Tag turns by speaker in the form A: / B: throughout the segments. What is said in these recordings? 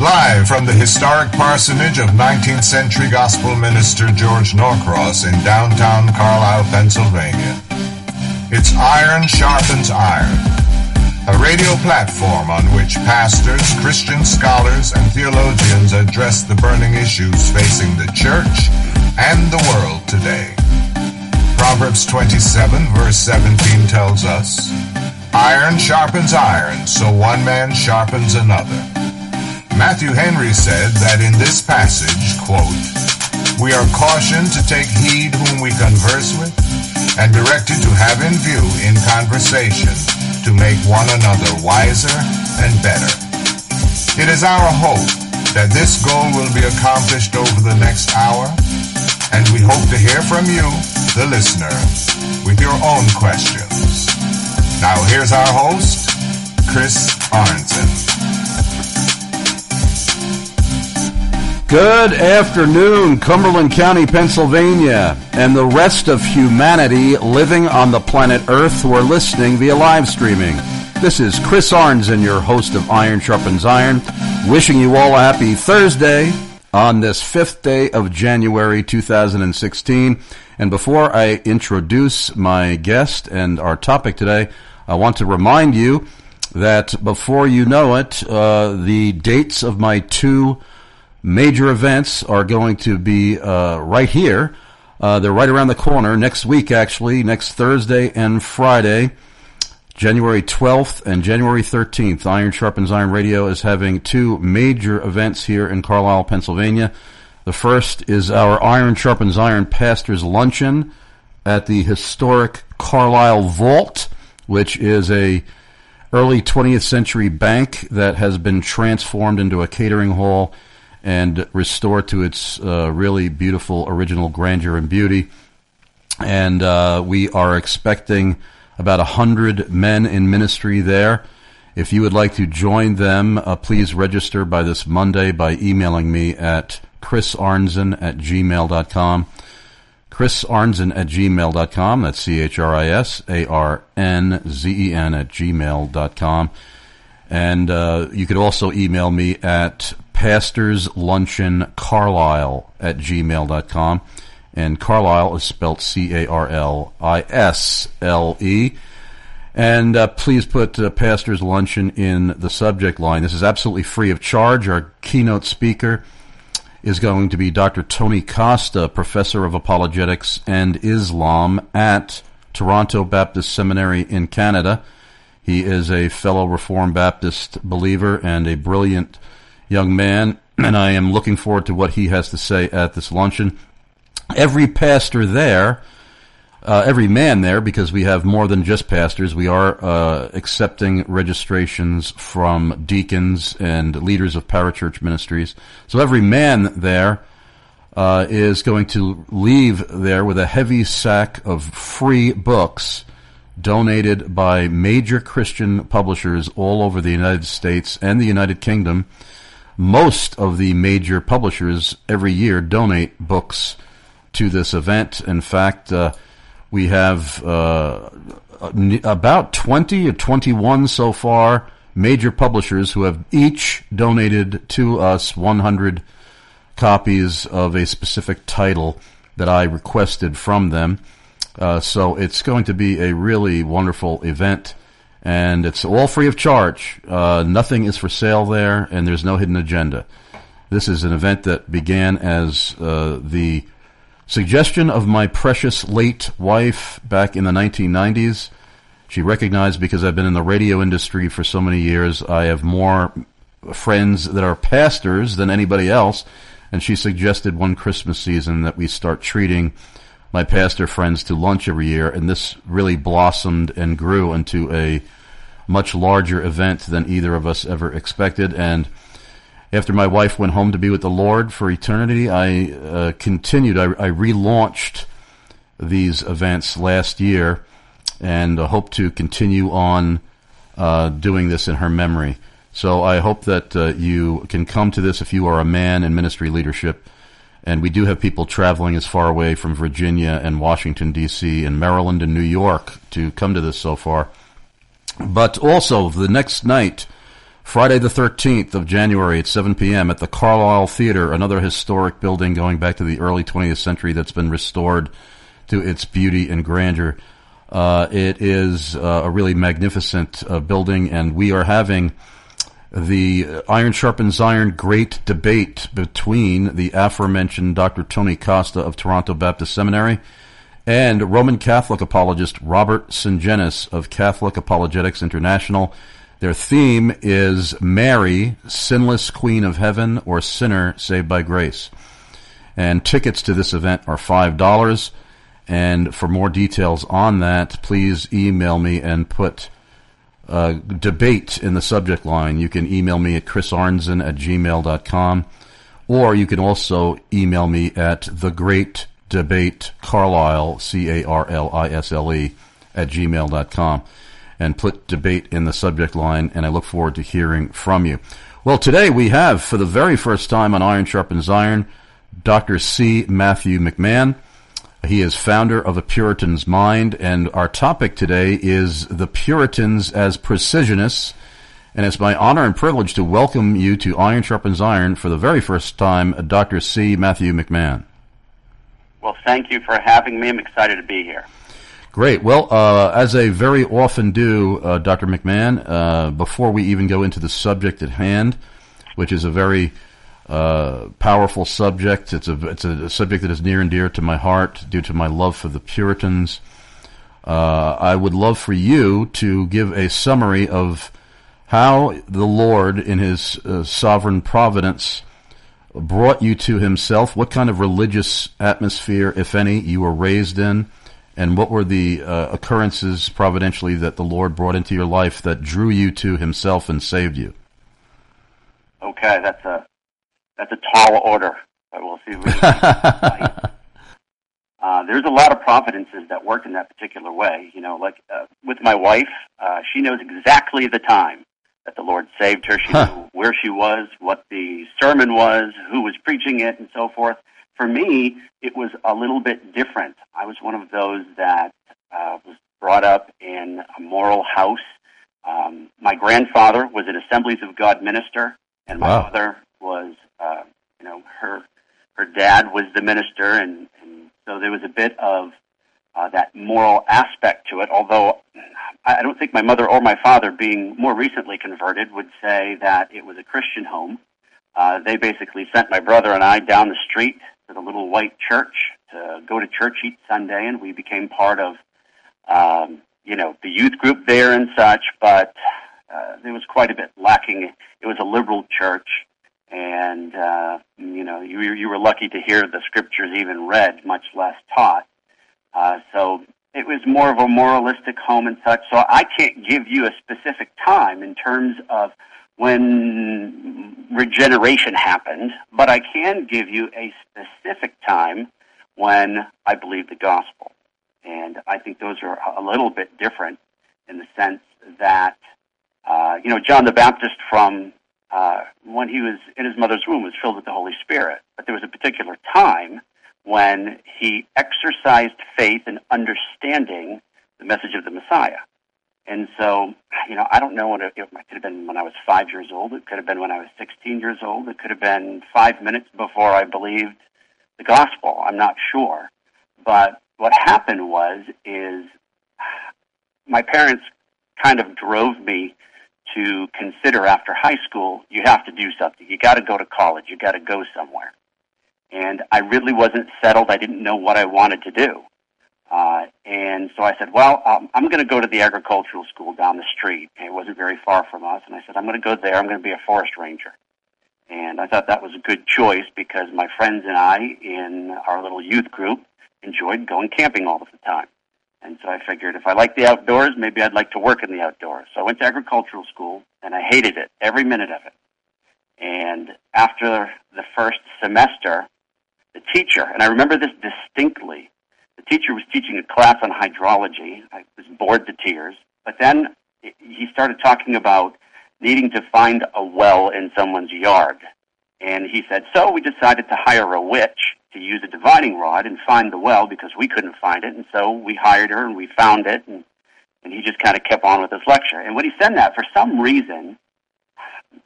A: Live from the historic parsonage of 19th century gospel minister George Norcross in downtown Carlisle, Pennsylvania. It's Iron Sharpens Iron, a radio platform on which pastors, Christian scholars, and theologians address the burning issues facing the church and the world today. Proverbs 27 verse 17 tells us, "Iron sharpens iron, so one man sharpens another." Matthew Henry said that in this passage, quote, "We are cautioned to take heed whom we converse with, and directed to have in view in conversation to make one another wiser and better." It is our hope that this goal will be accomplished over the next hour, and we hope to hear from you, the listener, with your own questions. Now here's our host, Chris Arnzen.
B: Good afternoon, Cumberland County, Pennsylvania, and the rest of humanity living on the planet Earth who are listening via live streaming. This is Chris Arnzen, your host of Iron Sharpens Iron, wishing you all a happy Thursday on this 5th day of January 2016. And before I introduce my guest and our topic today, I want to remind you that before you know it, the dates of my two major events are going to be right here. They're right around the corner. Next week, actually, next Thursday and Friday, January 12th and January 13th. Iron Sharpens Iron Radio is having two major events here in Carlisle, Pennsylvania. The first is our Iron Sharpens Iron Pastors Luncheon at the historic Carlisle Vault, which is a early 20th century bank that has been transformed into a catering hall and restored to its really beautiful original grandeur and beauty. And we are expecting about 100 men in ministry there. If you would like to join them, please register by this Monday by emailing me at chrisarnzen@gmail.com. chrisarnzen@gmail.com. That's CHRISARNZEN@gmail.com. And you could also email me at pastorsluncheoncarlisle@gmail.com. And Carlisle is spelled CARLISLE. And please put Pastor's Luncheon in the subject line. This is absolutely free of charge. Our keynote speaker is going to be Dr. Tony Costa, Professor of Apologetics and Islam at Toronto Baptist Seminary in Canada. He is a fellow Reformed Baptist believer and a brilliant young man, and I am looking forward to what he has to say at this luncheon. Every pastor there, every man there, because we have more than just pastors, we are accepting registrations from deacons and leaders of parachurch ministries. So every man there is going to leave there with a heavy sack of free books donated by major Christian publishers all over the United States and the United Kingdom. Most of the major publishers every year donate books to this event. In fact, we have about 20 or 21 so far major publishers who have each donated to us 100 copies of a specific title that I requested from them. So it's going to be a really wonderful event, and it's all free of charge. Nothing is for sale there, and there's no hidden agenda. This is an event that began as the suggestion of my precious late wife back in the 1990s. She recognized, because I've been in the radio industry for so many years, I have more friends that are pastors than anybody else, and she suggested one Christmas season that we start treating my pastor friends to lunch every year, and this really blossomed and grew into a much larger event than either of us ever expected. And after my wife went home to be with the Lord for eternity, I continued. I relaunched these events last year, and hope to continue on doing this in her memory. So I hope that you can come to this if you are a man in ministry leadership. And we do have people traveling as far away from Virginia and Washington, D.C., and Maryland and New York to come to this so far. But also, the next night, Friday the 13th of January at 7 p.m. at the Carlisle Theater, another historic building going back to the early 20th century that's been restored to its beauty and grandeur. It is a really magnificent building, and we are having the Iron Sharpens Iron Great Debate between the aforementioned Dr. Tony Costa of Toronto Baptist Seminary and Roman Catholic apologist Robert Sungenis of Catholic Apologetics International. Their theme is Mary, Sinless Queen of Heaven, or Sinner Saved by Grace. And tickets to this event are $5. And for more details on that, please email me and put debate in the subject line. You can email me at chrisarnzen@gmail.com, or you can also email me at thegreatdebatecarlisle, CARLISLE, @gmail.com. And put debate in the subject line, and I look forward to hearing from you. Well, today we have, for the very first time on Iron Sharpens Iron, Dr. C. Matthew McMahon. He is founder of A Puritan's Mind, and our topic today is the Puritans as Precisionists. And it's my honor and privilege to welcome you to Iron Sharpens Iron for the very first time, Dr. C. Matthew McMahon.
C: Well, thank you for having me. I'm excited to be here.
B: Great. Well, as I very often do, Dr. McMahon, before we even go into the subject at hand, which is a very powerful subject, it's a subject that is near and dear to my heart due to my love for the Puritans. I would love for you to give a summary of how the Lord, in His sovereign providence, brought you to Himself, what kind of religious atmosphere, if any, you were raised in, and what were the occurrences providentially that the Lord brought into your life that drew you to Himself and saved you?
C: Okay, that's a tall order, but we'll see. There's a lot of providences that work in that particular way. You know, like with my wife, she knows exactly the time that the Lord saved her. She knew where she was, what the sermon was, who was preaching it, and so forth. For me, it was a little bit different. I was one of those that was brought up in a moral house. My grandfather was an Assemblies of God minister, and my mother was, her dad was the minister, and so there was a bit of that moral aspect to it, although I don't think my mother or my father, being more recently converted, would say that it was a Christian home. They basically sent my brother and I down the street to the little white church to go to church each Sunday, and we became part of, the youth group there and such, but there was quite a bit lacking. It was a liberal church, and, you were lucky to hear the scriptures even read, much less taught. So it was more of a moralistic home and such, so I can't give you a specific time in terms of when regeneration happened, but I can give you a specific time when I believed the gospel. And I think those are a little bit different in the sense that, John the Baptist from when he was in his mother's womb was filled with the Holy Spirit. But there was a particular time when he exercised faith in understanding the message of the Messiah. And so, I don't know it could have been when I was 5 years old. It could have been when I was 16 years old. It could have been 5 minutes before I believed the gospel. I'm not sure. But what happened is my parents kind of drove me to consider after high school, you have to do something. You got to go to college. You got to go somewhere. And I really wasn't settled. I didn't know what I wanted to do. And so I said, well, I'm going to go to the agricultural school down the street. And it wasn't very far from us. And I said, I'm going to go there. I'm going to be a forest ranger. And I thought that was a good choice because my friends and I in our little youth group enjoyed going camping all of the time. And so I figured if I like the outdoors, maybe I'd like to work in the outdoors. So I went to agricultural school, and I hated it, every minute of it. And after the first semester, the teacher, and I remember this distinctly, the teacher was teaching a class on hydrology. I was bored to tears. But then he started talking about needing to find a well in someone's yard. And he said, so we decided to hire a witch to use a divining rod and find the well because we couldn't find it. And so we hired her and we found it. And he just kind of kept on with his lecture. And when he said that, for some reason,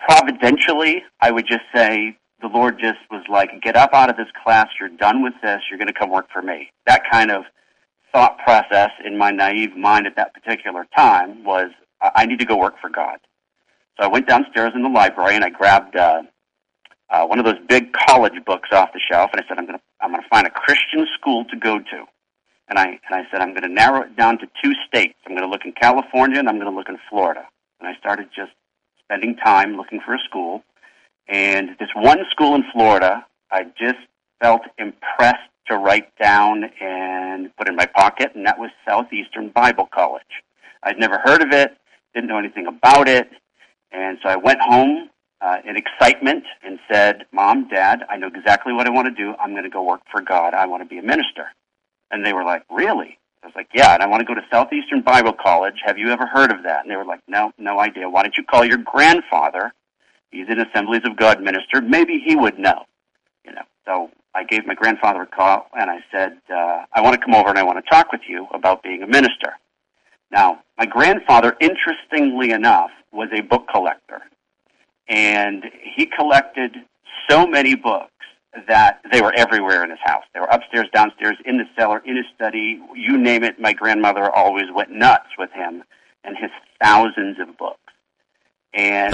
C: providentially, I would just say the Lord just was like, get up out of this class, you're done with this, you're going to come work for me. That kind of thought process in my naive mind at that particular time was, I need to go work for God. So I went downstairs in the library and I grabbed one of those big college books off the shelf, and I said, I'm going to find a Christian school to go to. And I said, I'm going to narrow it down to 2 states. I'm going to look in California and I'm going to look in Florida. And I started just spending time looking for a school. And this one school in Florida, I just felt impressed to write down and put in my pocket, and that was Southeastern Bible College. I'd never heard of it, didn't know anything about it, and so I went home in excitement and said, Mom, Dad, I know exactly what I want to do. I'm going to go work for God. I want to be a minister. And they were like, really? I was like, yeah, and I want to go to Southeastern Bible College. Have you ever heard of that? And they were like, no idea. Why don't you call your grandfather? He's an Assemblies of God minister. Maybe he would know. So I gave my grandfather a call, and I said, I want to come over and I want to talk with you about being a minister. Now, my grandfather, interestingly enough, was a book collector, and he collected so many books that they were everywhere in his house. They were upstairs, downstairs, in the cellar, in his study, you name it. My grandmother always went nuts with him and his thousands of books. And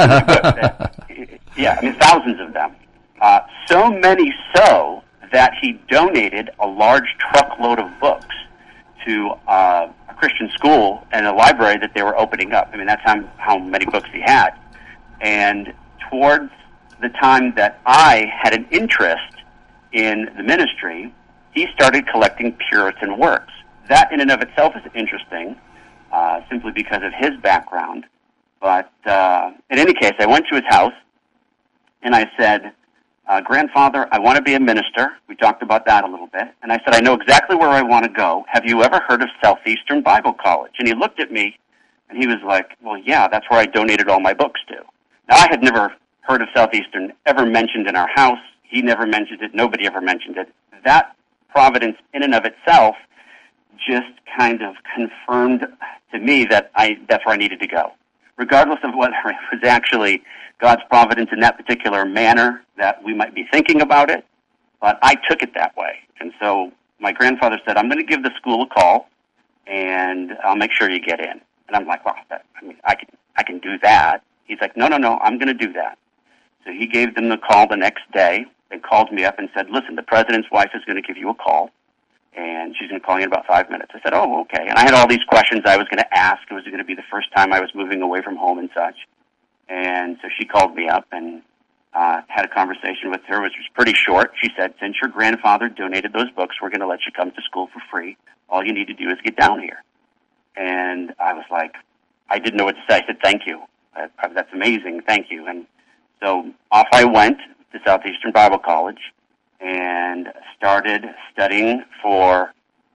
C: yeah, thousands of them. So many so that he donated a large truckload of books to a Christian school and a library that they were opening up. That's how many books he had. And towards the time that I had an interest in the ministry, he started collecting Puritan works. That in and of itself is interesting, simply because of his background. But in any case, I went to his house, and I said, Grandfather, I want to be a minister. We talked about that a little bit. And I said, I know exactly where I want to go. Have you ever heard of Southeastern Bible College? And he looked at me, and he was like, well, yeah, that's where I donated all my books to. Now, I had never heard of Southeastern ever mentioned in our house. He never mentioned it. Nobody ever mentioned it. That providence in and of itself just kind of confirmed to me that that's where I needed to go. Regardless of whether it was actually God's providence in that particular manner that we might be thinking about it, but I took it that way. And so my grandfather said, I'm going to give the school a call, and I'll make sure you get in. And I'm like, well, I can do that. He's like, no, I'm going to do that. So he gave them the call the next day. They called me up and said, listen, the president's wife is going to give you a call, and she's going to call you in about 5 minutes. I said, oh, okay. And I had all these questions I was going to ask. It was going to be the first time I was moving away from home and such. And so she called me up and had a conversation with her, which was pretty short. She said, since your grandfather donated those books, we're going to let you come to school for free. All you need to do is get down here. And I was like, I didn't know what to say. I said, thank you. That's amazing. Thank you. And so off I went to Southeastern Bible College and started studying for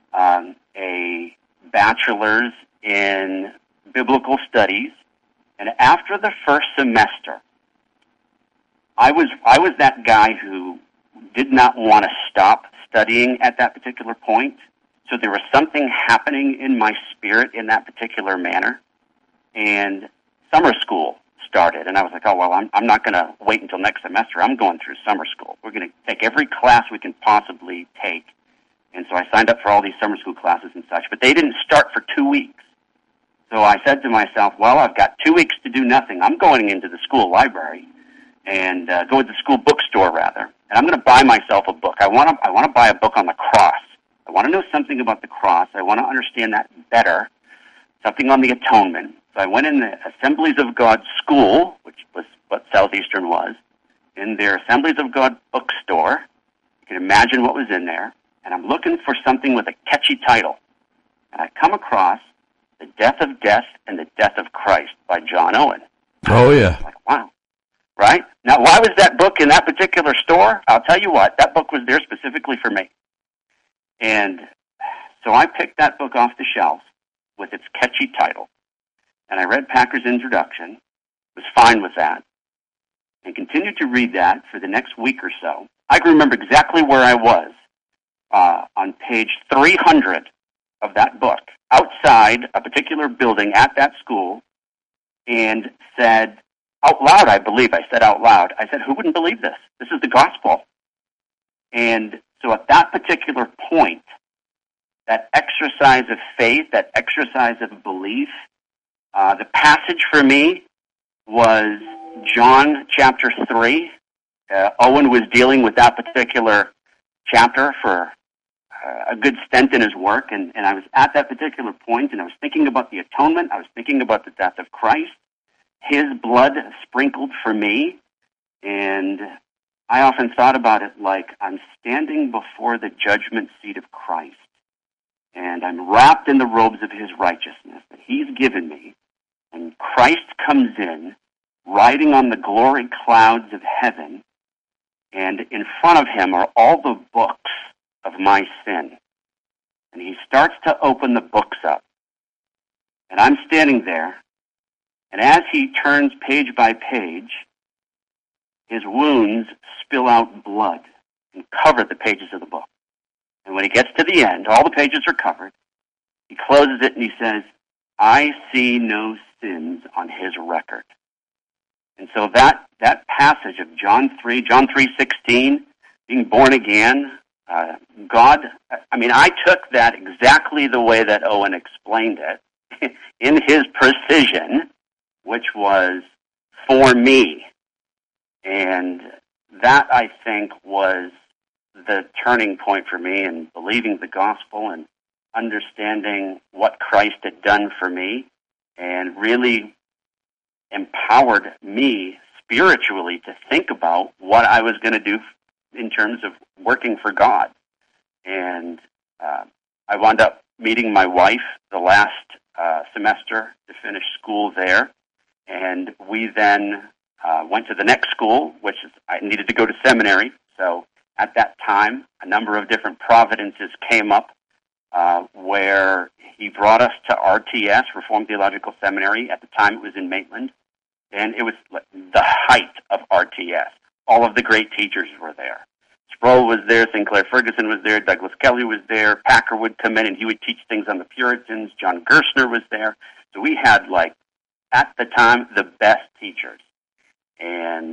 C: a bachelor's in biblical studies. And after the first semester, I was that guy who did not want to stop studying at that particular point. So there was something happening in my spirit in that particular manner. And summer school started, and I was like, oh, well, I'm not going to wait until next semester. I'm going through summer school. We're going to take every class we can possibly take. And so I signed up for all these summer school classes and such, but they didn't start for 2 weeks. So I said to myself, well, I've got 2 weeks to do nothing. I'm going into the school library and go to the school bookstore, rather, and I'm going to buy myself a book. I want to buy a book on the cross. I want to know something about the cross. I want to understand that better, something on the atonement. So I went in the Assemblies of God school, which was what Southeastern was, in their Assemblies of God bookstore. You can imagine what was in there. And I'm looking for something with a catchy title. And I come across The Death of Death and the Death of Christ by John Owen.
B: Oh, yeah.
C: I'm like, wow. Right? Now, why was that book in that particular store? I'll tell you what, that book was there specifically for me. And so I picked that book off the shelf with its catchy title. And I read Packer's introduction, was fine with that, and continued to read that for the next week or so. I can remember exactly where I was on page 300 of that book, outside a particular building at that school, and said, out loud, I believe I said out loud, I said, who wouldn't believe this? This is the gospel. And so at that particular point, that exercise of faith, that exercise of belief, the passage for me was John chapter 3. Owen was dealing with that particular chapter for a good stint in his work, and I was at that particular point, and I was thinking about the atonement. I was thinking about the death of Christ, his blood sprinkled for me, and I often thought about it like I'm standing before the judgment seat of Christ, and I'm wrapped in the robes of his righteousness that he's given me, and Christ comes in, riding on the glory clouds of heaven, and in front of him are all the books of my sin. And he starts to open the books up. And I'm standing there, and as he turns page by page, his wounds spill out blood and cover the pages of the book. And when he gets to the end, all the pages are covered. He closes it and he says, I see no sins on his record. And so that passage of John 3:16, being born again, God, I took that exactly the way that Owen explained it, in his precision, which was for me. And that, I think, was the turning point for me in believing the gospel and understanding what Christ had done for me, and really empowered me spiritually to think about what I was going to do in terms of working for God. And I wound up meeting my wife the last semester to finish school there, and we then went to the next school, which is, I needed to go to seminary. So at that time, a number of different providences came up where he brought us to RTS, Reformed Theological Seminary. At the time, it was in Maitland, and it was the height of RTS. All of the great teachers were there. Sproul was there, Sinclair Ferguson was there, Douglas Kelly was there, Packer would come in and he would teach things on the Puritans, John Gerstner was there. So we had, at the time, the best teachers. And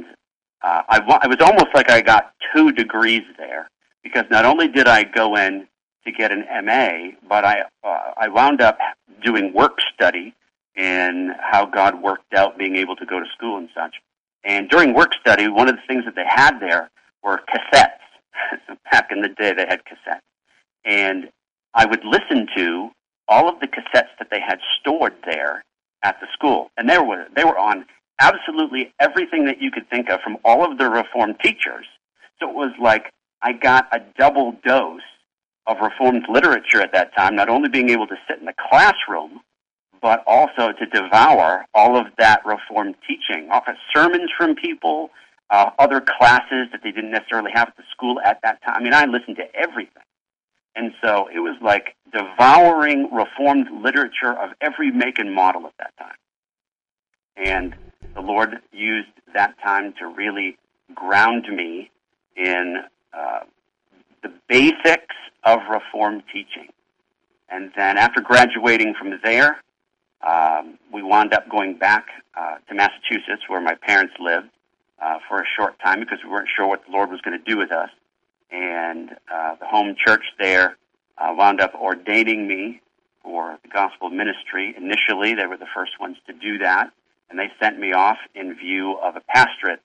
C: it was almost like I got 2 degrees there, because not only did I go in to get an MA, but I wound up doing work study in how God worked out being able to go to school and such. And during work study, one of the things that they had there were cassettes. So back in the day, they had cassettes. And I would listen to all of the cassettes that they had stored there at the school. And they were on absolutely everything that you could think of from all of the Reformed teachers. So it was like I got a double dose of Reformed literature at that time, not only being able to sit in the classroom, but also to devour all of that Reformed teaching, often sermons from people, other classes that they didn't necessarily have at the school at that time. I listened to everything. And so it was like devouring Reformed literature of every make and model at that time. And the Lord used that time to really ground me in the basics of Reformed teaching. And then after graduating from there, we wound up going back to Massachusetts, where my parents lived, for a short time, because we weren't sure what the Lord was going to do with us. And the home church there wound up ordaining me for the gospel ministry. Initially, they were the first ones to do that, and they sent me off in view of a pastorate,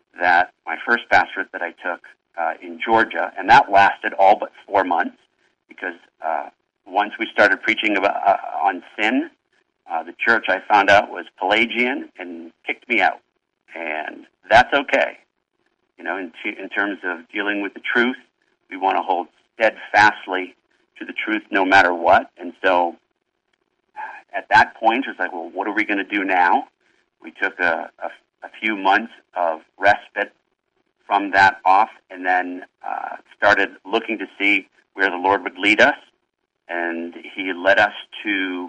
C: my first pastorate that I took in Georgia, and that lasted all but 4 months, because once we started preaching on sin, the church, I found out, was Pelagian and kicked me out. And that's okay. In terms of dealing with the truth, we want to hold steadfastly to the truth no matter what. And so at that point, it's like, well, what are we going to do now? We took a few months of respite from that off, and then started looking to see where the Lord would lead us. And he led us to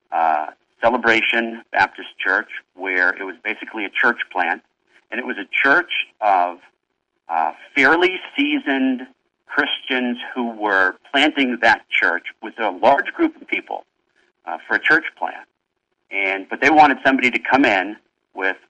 C: Celebration Baptist Church, where it was basically a church plant, and it was a church of fairly seasoned Christians who were planting that church with a large group of people for a church plant. But they wanted somebody to come in with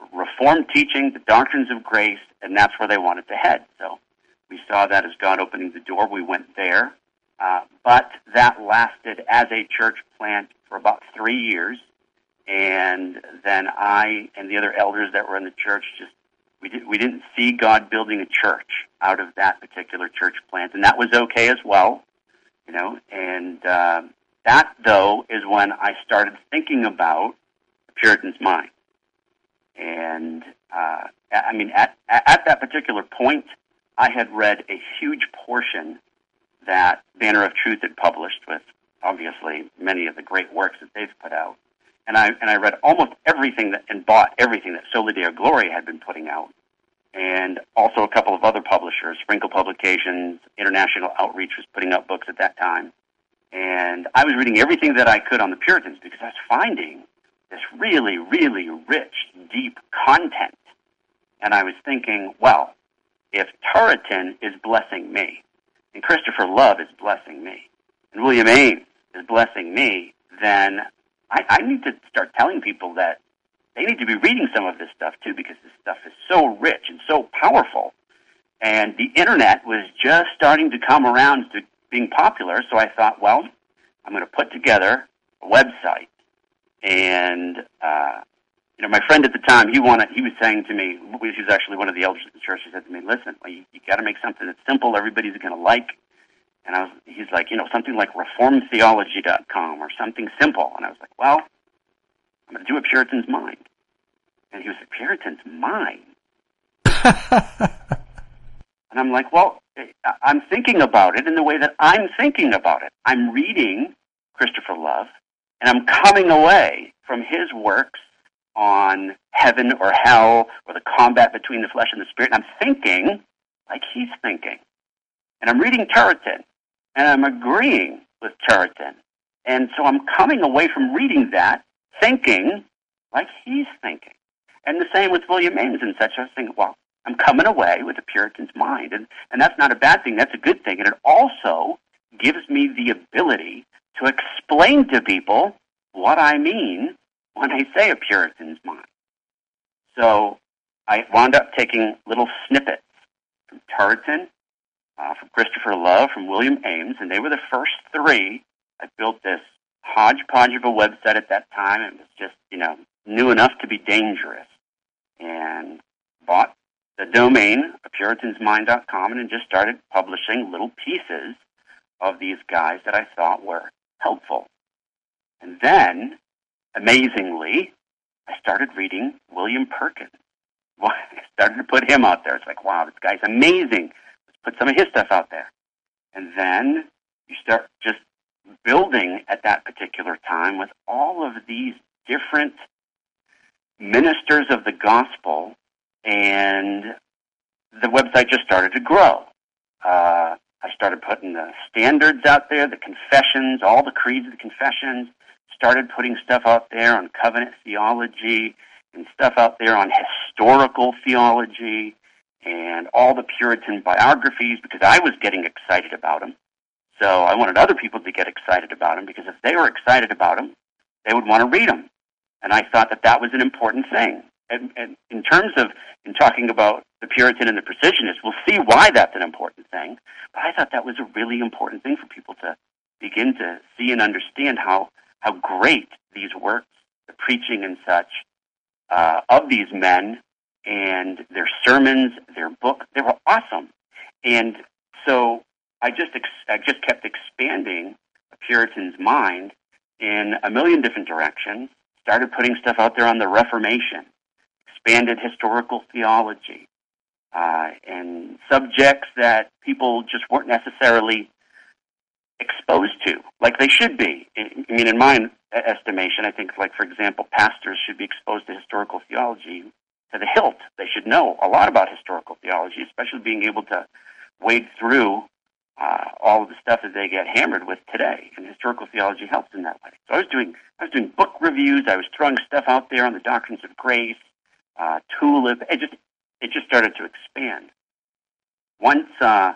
C: Reformed teaching, the doctrines of grace, and that's where they wanted to head. So we saw that as God opening the door. We went there. But that lasted as a church plant for about 3 years. And then I and the other elders that were in the church we didn't see God building a church out of that particular church plant. And that was okay as well, you know. And that, though, is when I started thinking about the Puritan's mind. And, I mean, at that particular point, I had read a huge portion that Banner of Truth had published with, obviously, many of the great works that they've put out. And I read almost everything and bought everything that Soli Deo Gloria had been putting out. And also a couple of other publishers, Sprinkle Publications, International Outreach was putting out books at that time. And I was reading everything that I could on the Puritans because I was finding this really, really rich, deep content. And I was thinking, well, if Turretin is blessing me, and Christopher Love is blessing me, and William Ames is blessing me, then I need to start telling people that they need to be reading some of this stuff too, because this stuff is so rich and so powerful. And the internet was just starting to come around to being popular, so I thought, well, I'm going to put together a website. And you know, my friend at the time, he was saying to me, he was actually one of the elders of the church, he said to me, listen, you got to make something that's simple, everybody's going to like. And he's like, you know, something like reformtheology.com or something simple. And I was like, well, I'm going to do a Puritan's mind. And he was like, Puritan's mind? And I'm like, well, I'm thinking about it in the way that I'm thinking about it. I'm reading Christopher Love, and I'm coming away from his works on heaven or hell or the combat between the flesh and the spirit, and I'm thinking like he's thinking. And I'm reading Turretin, and I'm agreeing with Turretin. And so I'm coming away from reading that thinking like he's thinking. And the same with William Ames and such. I was thinking, well, I'm coming away with a Puritan's mind. And that's not a bad thing. That's a good thing. And it also gives me the ability to explain to people what I mean when I say a Puritan's mind. So I wound up taking little snippets from Turretin, from Christopher Love, from William Ames, and they were the first three. I built this hodgepodge of a website at that time. It was just, you know, new enough to be dangerous. And bought the domain of puritansmind.com and just started publishing little pieces of these guys that I thought were helpful. And then, amazingly, I started reading William Perkins. Well, I started to put him out there. It's like, wow, this guy's amazing. Let's put some of his stuff out there. And then you start just building at that particular time with all of these different ministers of the gospel, and the website just started to grow. I started putting the standards out there, the confessions, all the creeds of the confessions, started putting stuff out there on covenant theology and stuff out there on historical theology and all the Puritan biographies because I was getting excited about them. So I wanted other people to get excited about them because if they were excited about them, they would want to read them. And I thought that was an important thing. And in terms of, in talking about the Puritan and the Precisionist, we'll see why that's an important thing. But I thought that was a really important thing for people to begin to see and understand how great these works, the preaching and such, of these men and their sermons, their book, they were awesome. And so I just kept expanding a Puritan's mind in a million different directions, started putting stuff out there on the Reformation, expanded historical theology, and subjects that people just weren't necessarily exposed to, like they should be. I mean, in my estimation, I think, like, for example, pastors should be exposed to historical theology to the hilt. They should know a lot about historical theology, especially being able to wade through all of the stuff that they get hammered with today, and historical theology helps in that way. So I was doing book reviews. I was throwing stuff out there on the doctrines of grace, Tulip. It just started to expand. Once I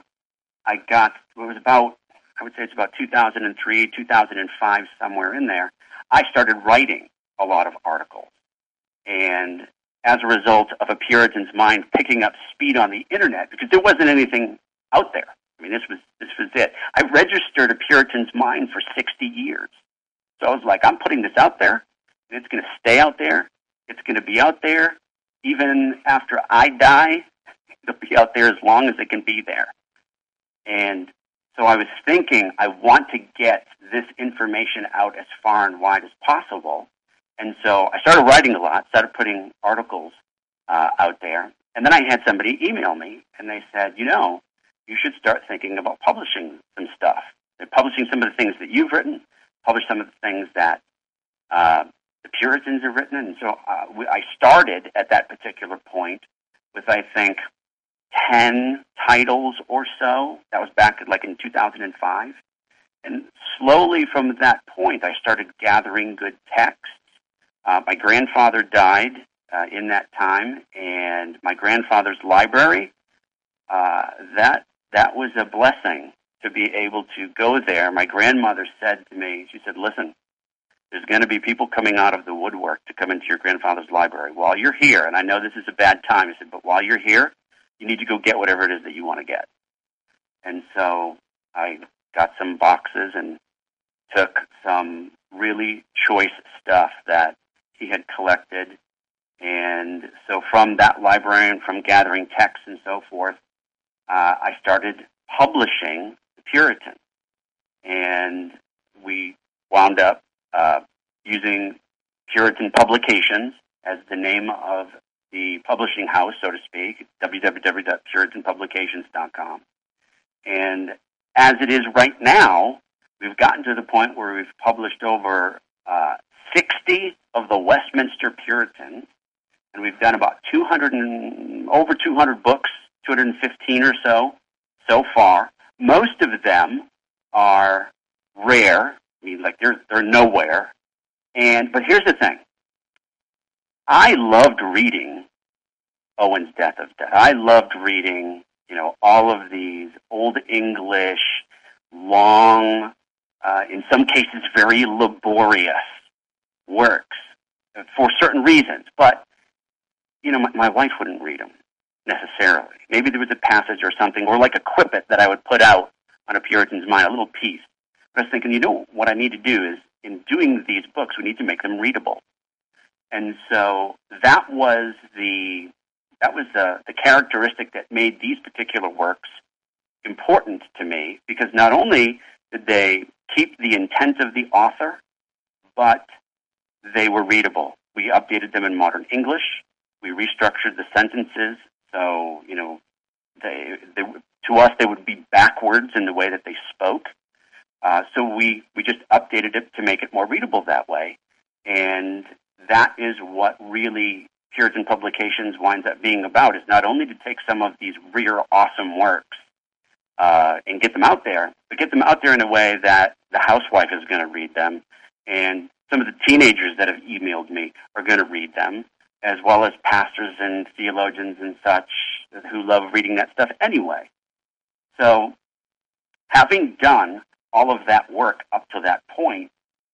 C: would say it's about 2003, 2005, somewhere in there, I started writing a lot of articles. And as a result of a Puritan's mind picking up speed on the internet, because there wasn't anything out there. I mean, this was it. I registered a Puritan's mind for 60 years. So I was like, I'm putting this out there, and it's going to stay out there. It's going to be out there even after I die. It'll be out there as long as it can be there. And so I was thinking, I want to get this information out as far and wide as possible. And so I started writing a lot, started putting articles out there. And then I had somebody email me, and they said, you should start thinking about publishing some stuff. They're publishing some of the things that you've written, publish some of the things that the Puritans have written. And so I started at that particular point with, I think, 10 titles or so. That was back in 2005. And slowly from that point, I started gathering good texts. My grandfather died in that time, and my grandfather's library, that was a blessing to be able to go there. My grandmother said to me, she said, listen, there's going to be people coming out of the woodwork to come into your grandfather's library. While you're here, and I know this is a bad time, I said, but while you're here, you need to go get whatever it is that you want to get. And so I got some boxes and took some really choice stuff that he had collected. And so from that library and from gathering texts and so forth, I started publishing the Puritan. And we wound up using Puritan Publications as the name of the publishing house, so to speak, www.puritanpublications.com. And as it is right now, we've gotten to the point where we've published over 60 of the Westminster Puritans, and we've done about over 200 books, 215 or so far. Most of them are rare. I mean, they're nowhere. But here's the thing. I loved reading Owen's Death of Death. I loved reading, all of these Old English, long, in some cases very laborious works for certain reasons. But, my wife wouldn't read them necessarily. Maybe there was a passage or something, or like a quippet that I would put out on a Puritan's mind, a little piece. But I was thinking, what I need to do is, in doing these books, we need to make them readable. And so that was the characteristic that made these particular works important to me, because not only did they keep the intent of the author, but they were readable. We updated them in modern English. We restructured the sentences, so to us they would be backwards in the way that they spoke. So we just updated it to make it more readable that way. And that is what really Puritan Publications winds up being about, is not only to take some of these rare, awesome works and get them out there, but get them out there in a way that the housewife is going to read them, and some of the teenagers that have emailed me are going to read them, as well as pastors and theologians and such who love reading that stuff anyway. So having done all of that work up to that point,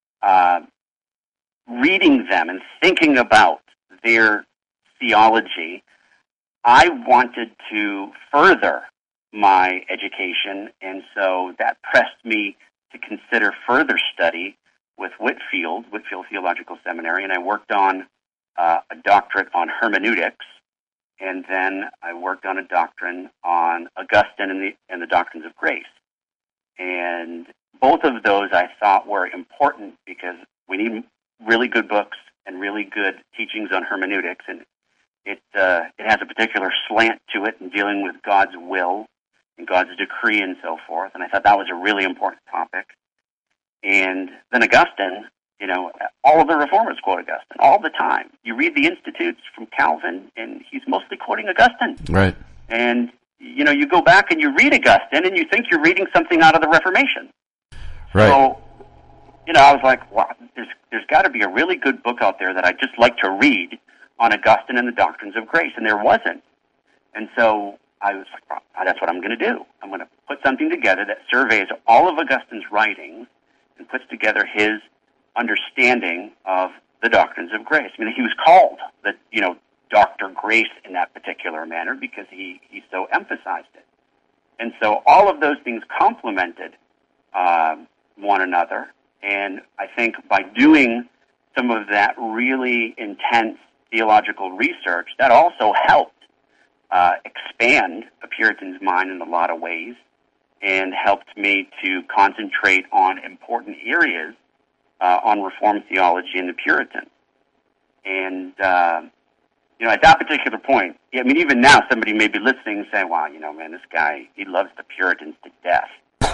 C: reading them and thinking about their theology, I wanted to further my education, and so that pressed me to consider further study with Whitefield Theological Seminary, and I worked on a doctorate on hermeneutics, and then I worked on a doctrine on Augustine and the doctrines of grace. And both of those I thought were important, because we need really good books and really good teachings on hermeneutics, and it has a particular slant to it in dealing with God's will and God's decree and so forth, and I thought that was a really important topic. And then Augustine, all of the reformers quote Augustine all the time. You read the Institutes from Calvin, and he's mostly quoting Augustine.
B: Right.
C: And, you go back and you read Augustine, and you think you're reading something out of the Reformation.
B: Right.
C: So, I was like, wow, there's got to be a really good book out there that I'd just like to read on Augustine and the doctrines of grace, and there wasn't. And so I was like, well, that's what I'm going to do. I'm going to put something together that surveys all of Augustine's writings and puts together his understanding of the doctrines of grace. I mean, he was called Dr. Grace in that particular manner because he so emphasized it. And so all of those things complemented one another. And I think by doing some of that really intense theological research, that also helped expand a Puritan's mind in a lot of ways and helped me to concentrate on important areas on Reformed theology and the Puritans. And, at that particular point, I mean, even now somebody may be listening and saying, wow, man, this guy, he loves the Puritans to death.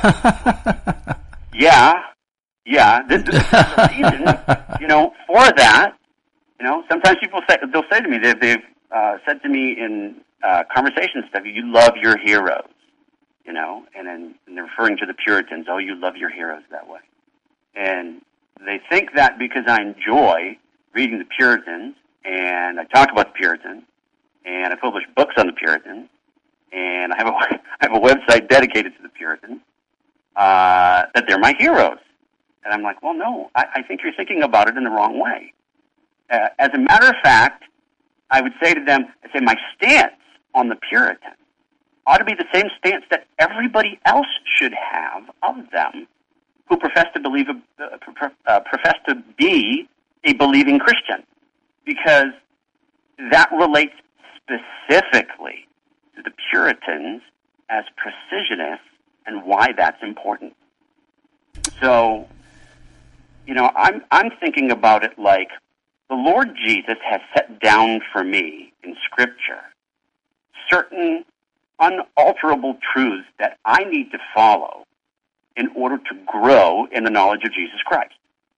C: Yeah, this is the reason, for that. Sometimes people they'll say to me, they've said to me in conversation stuff, you love your heroes, and they're referring to the Puritans, oh, you love your heroes that way. And they think that because I enjoy reading the Puritans, and I talk about the Puritans, and I publish books on the Puritans, and I have a website dedicated to the Puritans, that they're my heroes. And I'm like, well, no, I think you're thinking about it in the wrong way. As a matter of fact, I would say to them, my stance on the Puritans ought to be the same stance that everybody else should have of them who profess to be a believing Christian, because that relates specifically to the Puritans as precisionists and why that's important. So, I'm thinking about it like the Lord Jesus has set down for me in Scripture certain unalterable truths that I need to follow in order to grow in the knowledge of Jesus Christ.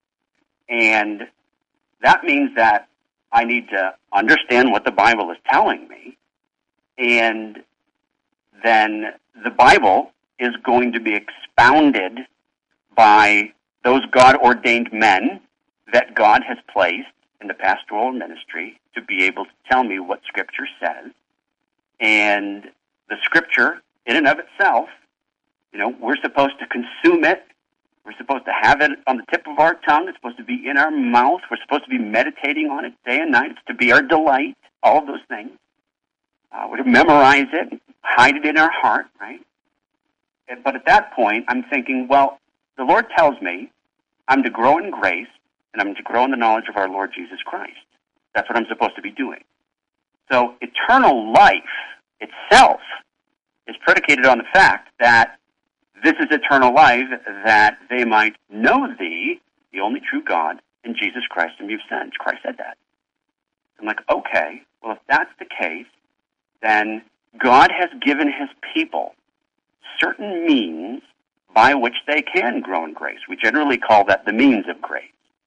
C: And that means that I need to understand what the Bible is telling me, and then the Bible is going to be expounded by those God-ordained men that God has placed in the pastoral ministry to be able to tell me what Scripture says. And the Scripture, in and of itself, we're supposed to consume it. We're supposed to have it on the tip of our tongue. It's supposed to be in our mouth. We're supposed to be meditating on it day and night. It's to be our delight, all of those things. We're to memorize it, and hide it in our heart, right? But at that point, I'm thinking, well, the Lord tells me I'm to grow in grace, and I'm to grow in the knowledge of our Lord Jesus Christ. That's what I'm supposed to be doing. So eternal life itself is predicated on the fact that this is eternal life, that they might know thee, the only true God, and Jesus Christ whom you've sent. Christ said that. I'm like, okay, well, if that's the case, then God has given his people certain means by which they can grow in grace. We generally call that the means of grace.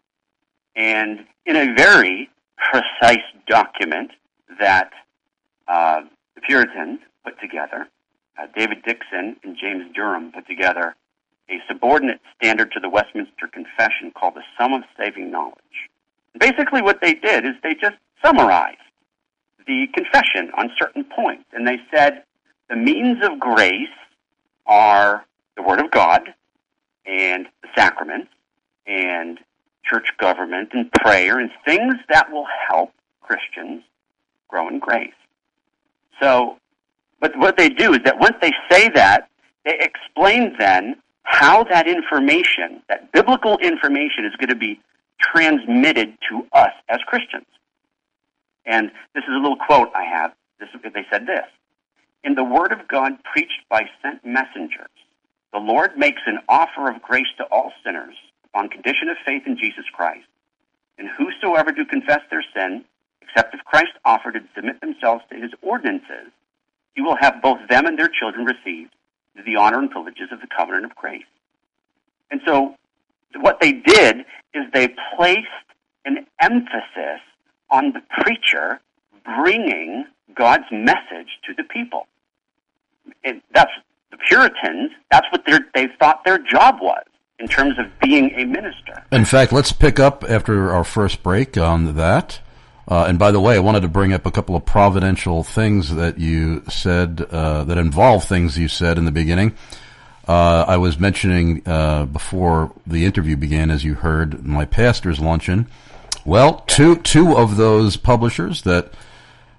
C: And in a very precise document that the Puritans put together, David Dixon and James Durham put together a subordinate standard to the Westminster Confession called the Sum of Saving Knowledge. And basically what they did is they just summarized the confession on certain points. And they said the means of grace are the Word of God and the sacraments and church government and prayer and things that will help Christians grow in grace. So, but what they do is that once they say that, they explain then how that information, that biblical information, is going to be transmitted to us as Christians. And this is a little quote I have. They said this: in the Word of God preached by sent messengers, the Lord makes an offer of grace to all sinners upon condition of faith in Jesus Christ. And whosoever do confess their sin, except if Christ offered and submit themselves to his ordinances, he will have both them and their children received to the honor and privileges of the covenant of grace. And so what they did is they placed an emphasis on the preacher bringing God's message to the people. And that's the Puritans, that's what they thought their job was in terms of being a minister.
B: In fact, let's pick up after our first break on that. And by the way, I wanted to bring up a couple of providential things that you said, that involve things you said in the beginning. I was mentioning before the interview began, as you heard, my pastor's luncheon. Well, two of those publishers that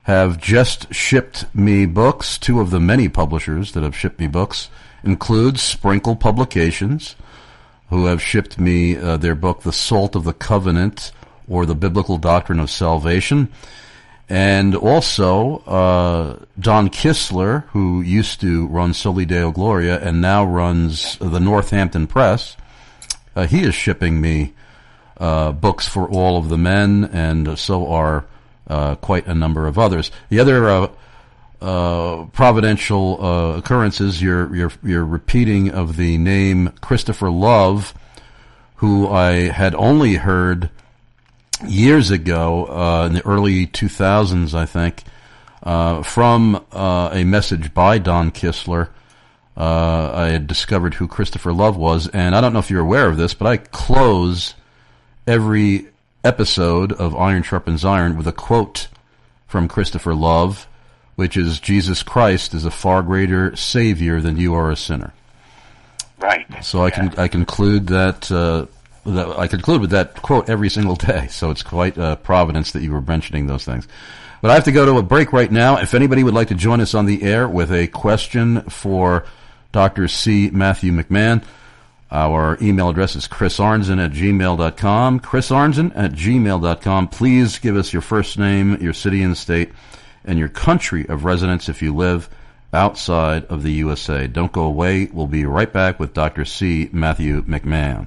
B: have just shipped me books. Two of the many publishers that have shipped me books include Sprinkle Publications, who have shipped me their book, The Salt of the Covenant, or The Biblical Doctrine of Salvation. And also Don Kistler, who used to run Soli Deo Gloria and now runs the Northampton Press. He is shipping me books for all of the men, and so are quite a number of others. The other providential occurrences, your repeating of the name Christopher Love, who I had only heard years ago, in the early 2000s, I think, from a message by Don Kistler. I had discovered who Christopher Love was, and I don't know if you're aware of this, but I close every episode of Iron Sharpens Iron with a quote from Christopher Love, which is, "Jesus Christ is a far greater Savior than you are a sinner."
C: Right.
B: So I conclude that I conclude with that quote every single day. So it's quite providence that you were mentioning those things. But I have to go to a break right now. If anybody would like to join us on the air with a question for Dr. C. Matthew McMahon, our email address is chrisarnzen@gmail.com. chrisarnzen@gmail.com. Please give us your first name, your city and state, and your country of residence if you live outside of the USA. Don't go away. We'll be right back with Dr. C. Matthew McMahon.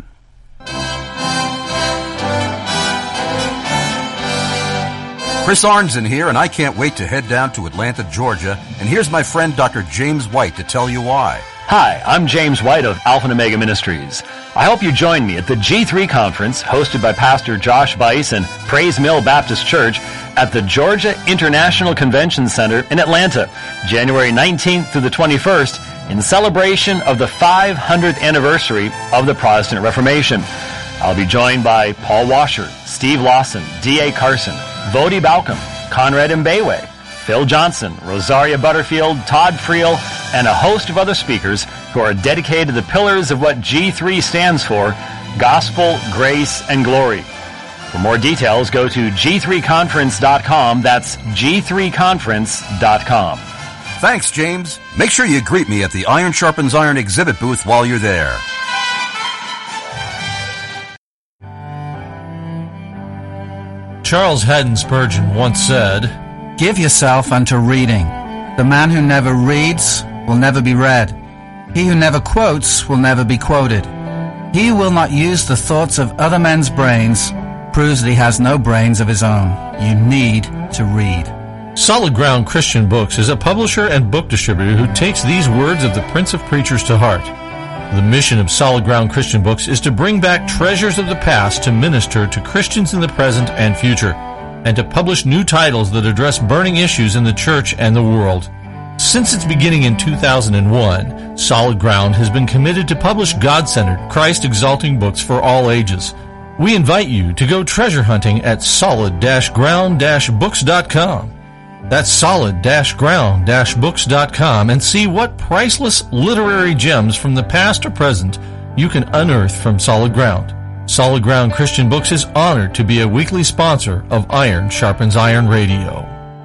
B: Chris Arnzen here, and I can't wait to head down to Atlanta, Georgia. And here's my friend Dr. James White to tell you why.
D: Hi, I'm James White of Alpha and Omega Ministries. I hope you join me at the G3 Conference hosted by Pastor Josh Bice and Praise Mill Baptist Church at the Georgia International Convention Center in Atlanta, January 19th through the 21st, in celebration of the 500th anniversary of the Protestant Reformation. I'll be joined by Paul Washer, Steve Lawson, D.A. Carson, Vodi Balcom, Conrad Mbewe, Phil Johnson, Rosaria Butterfield, Todd Friel, and a host of other speakers who are dedicated to the pillars of what G3 stands for: gospel, grace, and glory. For more details, go to g3conference.com. That's g3conference.com.
B: Thanks, James. Make sure you greet me at the Iron Sharpens Iron exhibit booth while you're there.
E: Charles Haddon Spurgeon once said,
F: "Give yourself unto reading. The man who never reads will never be read. He who never quotes will never be quoted. He who will not use the thoughts of other men's brains proves that he has no brains of his own. You need to read."
E: Solid Ground Christian Books is a publisher and book distributor who takes these words of the Prince of Preachers to heart. The mission of Solid Ground Christian Books is to bring back treasures of the past to minister to Christians in the present and future, and to publish new titles that address burning issues in the church and the world. Since its beginning in 2001, Solid Ground has been committed to publish God-centered, Christ-exalting books for all ages. We invite you to go treasure hunting at solid-ground-books.com. That's solid-ground-books.com, and see what priceless literary gems from the past or present you can unearth from Solid Ground. Solid Ground Christian Books is honored to be a weekly sponsor of Iron Sharpens Iron Radio.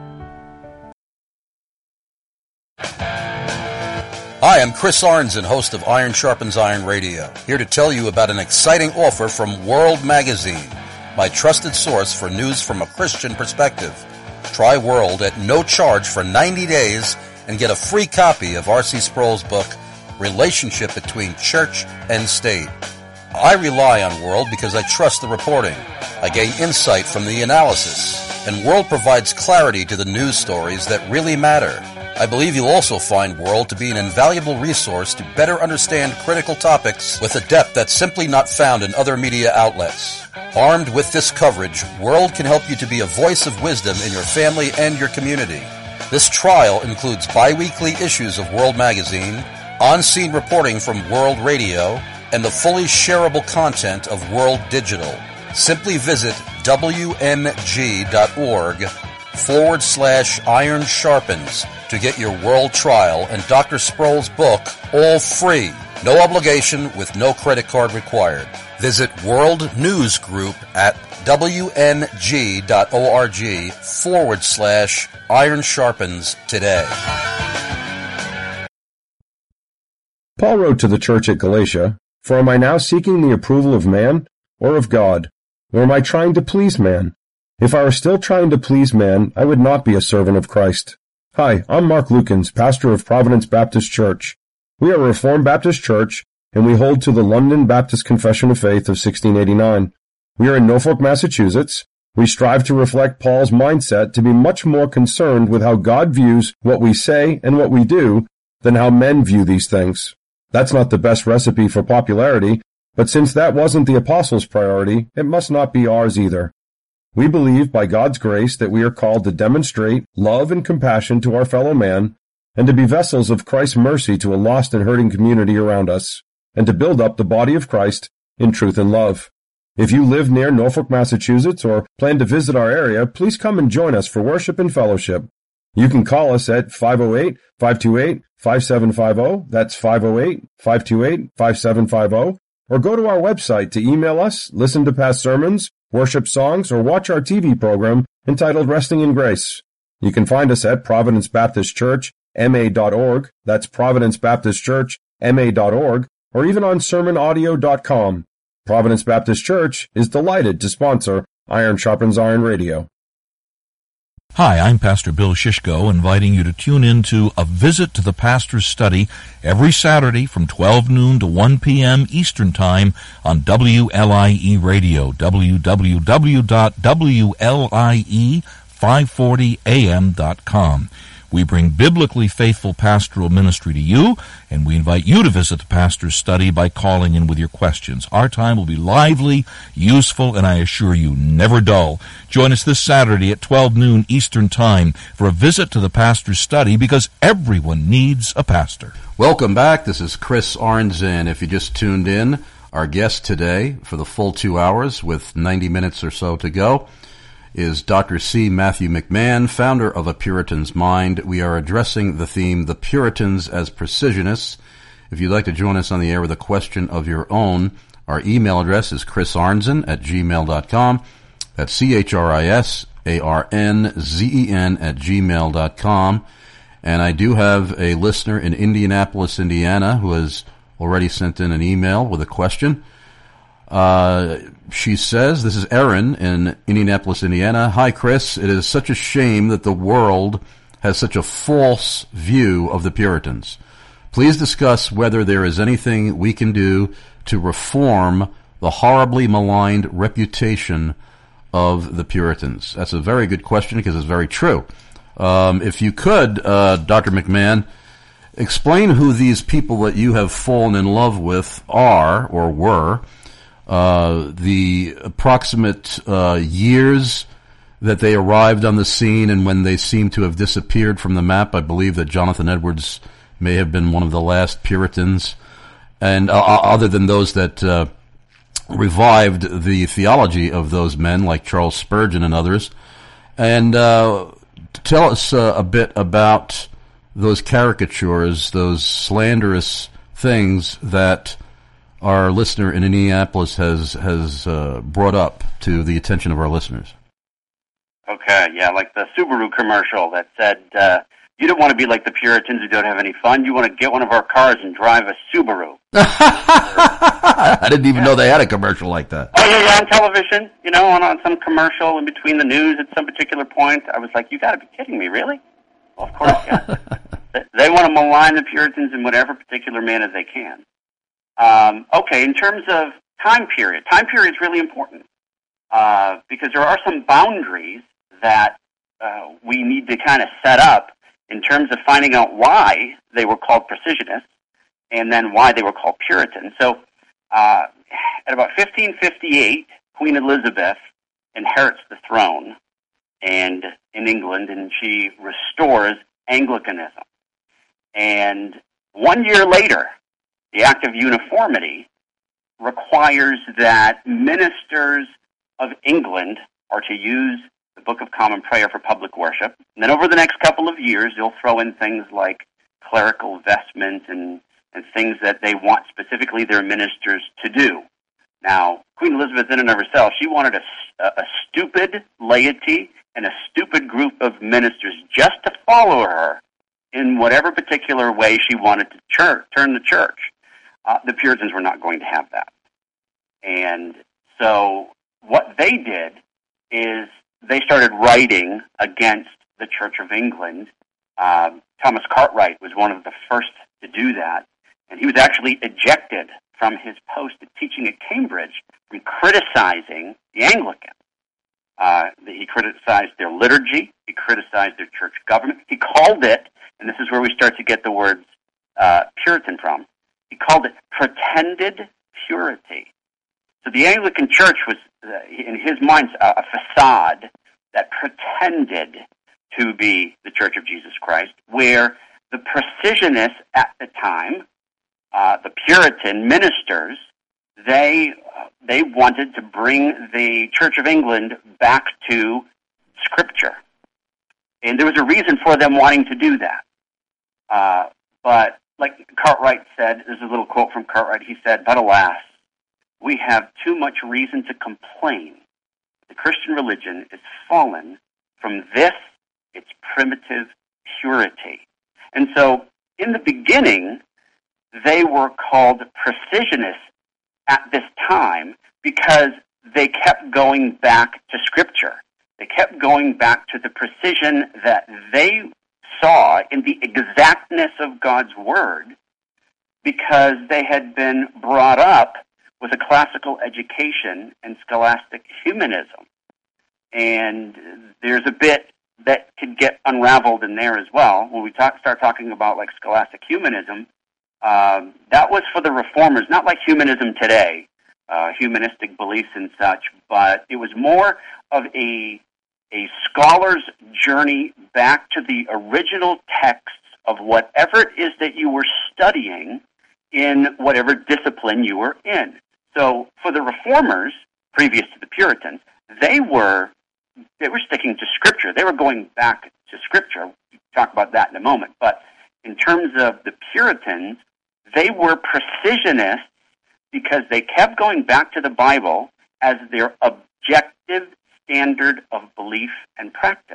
B: Hi, I'm Chris Arnzen, host of Iron Sharpens Iron Radio, here to tell you about an exciting offer from World Magazine, my trusted source for news from a Christian perspective. Try World at no charge for 90 days and get a free copy of R.C. Sproul's book, Relationship Between Church and State. I rely on World because I trust the reporting. I gain insight from the analysis, and World provides clarity to the news stories that really matter. I believe you'll also find World to be an invaluable resource to better understand critical topics with a depth that's simply not found in other media outlets. Armed with this coverage, World can help you to be a voice of wisdom in your family and your community. This trial includes bi-weekly issues of World Magazine, on-scene reporting from World Radio, and the fully shareable content of World Digital. Simply visit wmg.org/Iron Sharpens to get your World trial and Dr. Sproul's book all free. No obligation with no credit card required. Visit World News Group at wng.org/Iron Sharpens today.
G: Paul wrote to the church at Galatia, "For am I now seeking the approval of man or of God? Or am I trying to please man? If I were still trying to please man, I would not be a servant of Christ." Hi, I'm Mark Lukens, pastor of Providence Baptist Church. We are a Reformed Baptist church, and we hold to the London Baptist Confession of Faith of 1689. We are in Norfolk, Massachusetts. We strive to reflect Paul's mindset to be much more concerned with how God views what we say and what we do than how men view these things. That's not the best recipe for popularity, but since that wasn't the apostles' priority, it must not be ours either. We believe by God's grace that we are called to demonstrate love and compassion to our fellow man, and to be vessels of Christ's mercy to a lost and hurting community around us, and to build up the body of Christ in truth and love. If you live near Norfolk, Massachusetts, or plan to visit our area, please come and join us for worship and fellowship. You can call us at 508-528-5750, that's 508-528-5750, or go to our website to email us, listen to past sermons, worship songs, or watch our TV program entitled Resting in Grace. You can find us at Providence Baptist Church, ma.org, that's Providence Baptist Church, ma.org, or even on sermonaudio.com. Providence Baptist Church is delighted to sponsor Iron Sharpens Iron Radio.
E: Hi, I'm Pastor Bill Shishko, inviting you to tune in to A Visit to the Pastor's Study every Saturday from 12 noon to 1 p.m. Eastern Time on WLIE Radio, www.WLIE540am.com. We bring biblically faithful pastoral ministry to you, and we invite you to visit the pastor's study by calling in with your questions. Our time will be lively, useful, and I assure you, never dull. Join us this Saturday at 12 noon Eastern Time for a visit to the pastor's study, because everyone needs a pastor.
B: Welcome back. This is Chris Arnzen. If you just tuned in, our guest today for the full 2 hours with 90 minutes or so to go is Dr. C. Matthew McMahon, founder of A Puritan's Mind. We are addressing the theme, The Puritans as Precisionists. If you'd like to join us on the air with a question of your own, our email address is chrisarnzen@gmail.com. That's CHRISARNZEN@gmail.com. And I do have a listener in Indianapolis, Indiana, who has already sent in an email with a question. She says, this is Erin in Indianapolis, Indiana. Hi, Chris. It is such a shame that the world has such a false view of the Puritans. Please discuss whether there is anything we can do to reform the horribly maligned reputation of the Puritans. That's a very good question because it's very true. If you could, Dr. McMahon, explain who these people that you have fallen in love with are or were, the approximate years that they arrived on the scene and when they seem to have disappeared from the map. I believe that Jonathan Edwards may have been one of the last Puritans, and other than those that revived the theology of those men like Charles Spurgeon and others. And tell us a bit about those caricatures, those slanderous things that our listener in Indianapolis has brought up to the attention of our listeners.
C: Okay, yeah, like the Subaru commercial that said, you don't want to be like the Puritans who don't have any fun. You want to get one of our cars and drive a Subaru.
B: I didn't even know they had a commercial like that.
C: Oh, yeah, on television, on some commercial in between the news at some particular point. I was like, you got to be kidding me, really? Well, of course, yeah. They want to malign the Puritans in whatever particular manner they can. Okay, in terms of time period is really important because there are some boundaries that we need to kind of set up in terms of finding out why they were called precisionists and then why they were called Puritans. So at about 1558, Queen Elizabeth inherits the throne and in England, and she restores Anglicanism. And 1 year later, the Act of Uniformity requires that ministers of England are to use the Book of Common Prayer for public worship. And then over the next couple of years, they'll throw in things like clerical vestments and things that they want specifically their ministers to do. Now, Queen Elizabeth, in and of herself, she wanted a stupid laity and a stupid group of ministers just to follow her in whatever particular way she wanted to turn the church. The Puritans were not going to have that. And so what they did is they started writing against the Church of England. Thomas Cartwright was one of the first to do that, and he was actually ejected from his post of teaching at Cambridge from criticizing the Anglican. He criticized their liturgy. He criticized their church government. He called it, and this is where we start to get the words Puritan from, he called it pretended purity. So the Anglican Church was, in his mind, a facade that pretended to be the Church of Jesus Christ, where the precisionists at the time, the Puritan ministers, they wanted to bring the Church of England back to Scripture. And there was a reason for them wanting to do that. But like Cartwright said, there's a little quote from Cartwright, he said, "But alas, we have too much reason to complain. The Christian religion is fallen from this, its primitive purity." And so, in the beginning, they were called precisionists at this time because they kept going back to Scripture. They kept going back to the precision that they saw in the exactness of God's Word because they had been brought up with a classical education and scholastic humanism. And there's a bit that could get unraveled in there as well. When we start talking about like scholastic humanism, that was for the reformers, not like humanism today, humanistic beliefs and such, but it was more of a scholar's journey back to the original texts of whatever it is that you were studying in whatever discipline you were in. So for the reformers, previous to the Puritans, they were sticking to Scripture. They were going back to Scripture. We'll talk about that in a moment. But in terms of the Puritans, they were precisionists because they kept going back to the Bible as their objective standard of belief and practice.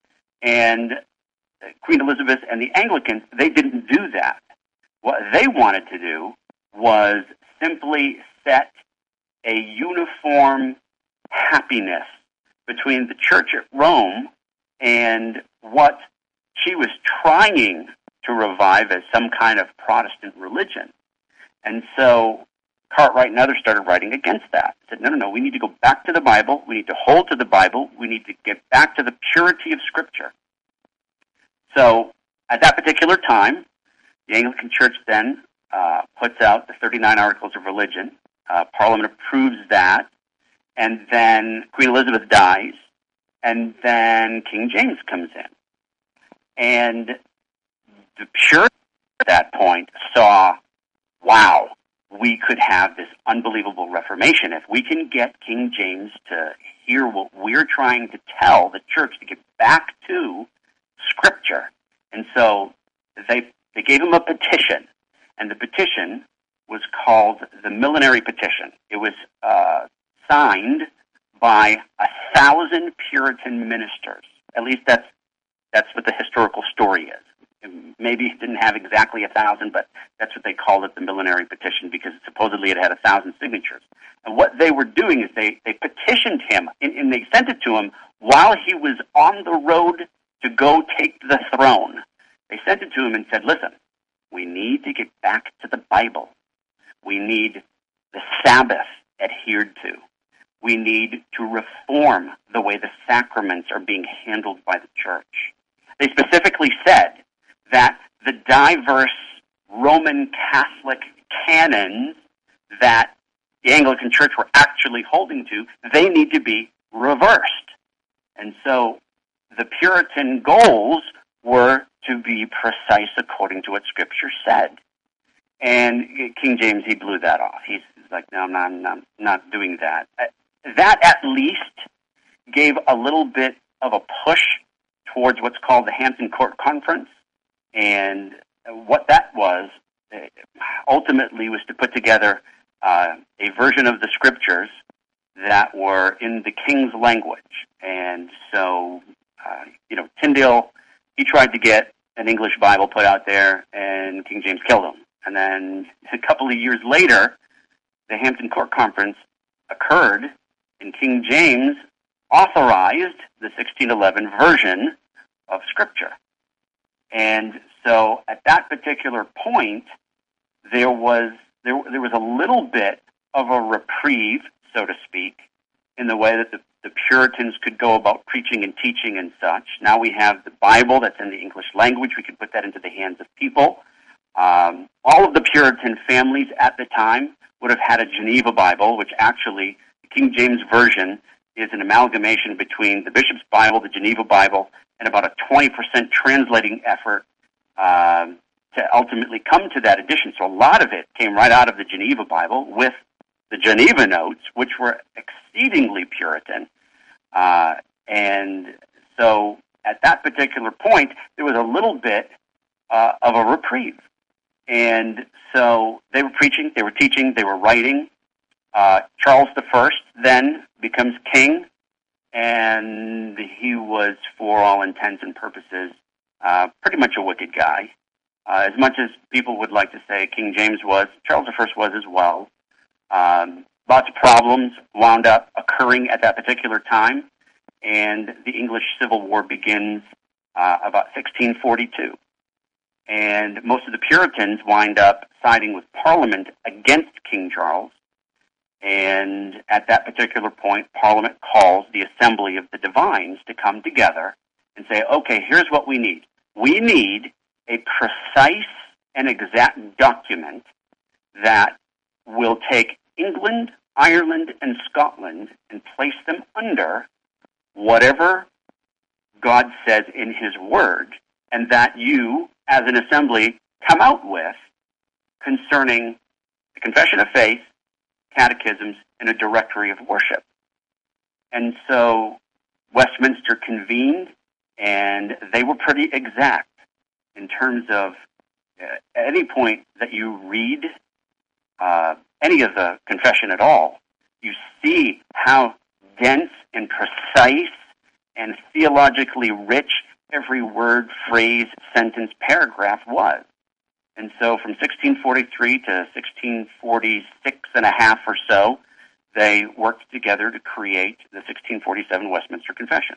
C: And Queen Elizabeth and the Anglicans, they didn't do that. What they wanted to do was simply set a uniform happiness between the Church at Rome and what she was trying to revive as some kind of Protestant religion. And so Cartwright and others started writing against that. Said, no, we need to go back to the Bible. We need to hold to the Bible. We need to get back to the purity of Scripture. So at that particular time, the Anglican Church then puts out the 39 Articles of Religion. Parliament approves that. And then Queen Elizabeth dies. And then King James comes in. And the Puritans at that point saw, wow, we could have this unbelievable Reformation. If we can get King James to hear what we're trying to tell the church, to get back to Scripture. And so they gave him a petition, and the petition was called the Millenary Petition. It was signed by 1,000 Puritan ministers. At least that's what the historical story is. Maybe it didn't have exactly 1,000, but that's what they called it, the Millenary Petition, because supposedly it had 1,000 signatures. And what they were doing is they petitioned him, and they sent it to him while he was on the road to go take the throne. They sent it to him and said, listen, we need to get back to the Bible. We need the Sabbath adhered to. We need to reform the way the sacraments are being handled by the church. They specifically said that the diverse Roman Catholic canons that the Anglican Church were actually holding to, they need to be reversed. And so the Puritan goals were to be precise according to what Scripture said. And King James, he blew that off. He's like, no, I'm not doing that. That at least gave a little bit of a push towards what's called the Hampton Court Conference. And what that was, ultimately, was to put together a version of the scriptures that were in the king's language. And so, Tyndale, he tried to get an English Bible put out there, and King James killed him. And then a couple of years later, the Hampton Court Conference occurred, and King James authorized the 1611 version of Scripture. And so at that particular point, there was a little bit of a reprieve, so to speak, in the way that the Puritans could go about preaching and teaching and such. Now we have the Bible that's in the English language. We can put that into the hands of people. All of the Puritan families at the time would have had a Geneva Bible, which actually, the King James Version is an amalgamation between the Bishop's Bible, the Geneva Bible, and about a 20% translating effort to ultimately come to that edition. So a lot of it came right out of the Geneva Bible with the Geneva Notes, which were exceedingly Puritan. And so at that particular point, there was a little bit of a reprieve. And so they were preaching, they were teaching, they were writing. Charles I then becomes king, and he was, for all intents and purposes, pretty much a wicked guy. As much as people would like to say King James was, Charles I was as well. Lots of problems wound up occurring at that particular time, and the English Civil War begins about 1642. And most of the Puritans wind up siding with Parliament against King Charles. And at that particular point, Parliament calls the Assembly of the Divines to come together and say, okay, here's what we need. We need a precise and exact document that will take England, Ireland, and Scotland and place them under whatever God says in His Word, and that you, as an assembly, come out with concerning the Confession of Faith, catechisms, and a directory of worship. And so Westminster convened, and they were pretty exact in terms of at any point that you read any of the confession at all, you see how dense and precise and theologically rich every word, phrase, sentence, paragraph was. And so from 1643 to 1646 and a half or so, they worked together to create the 1647 Westminster Confession.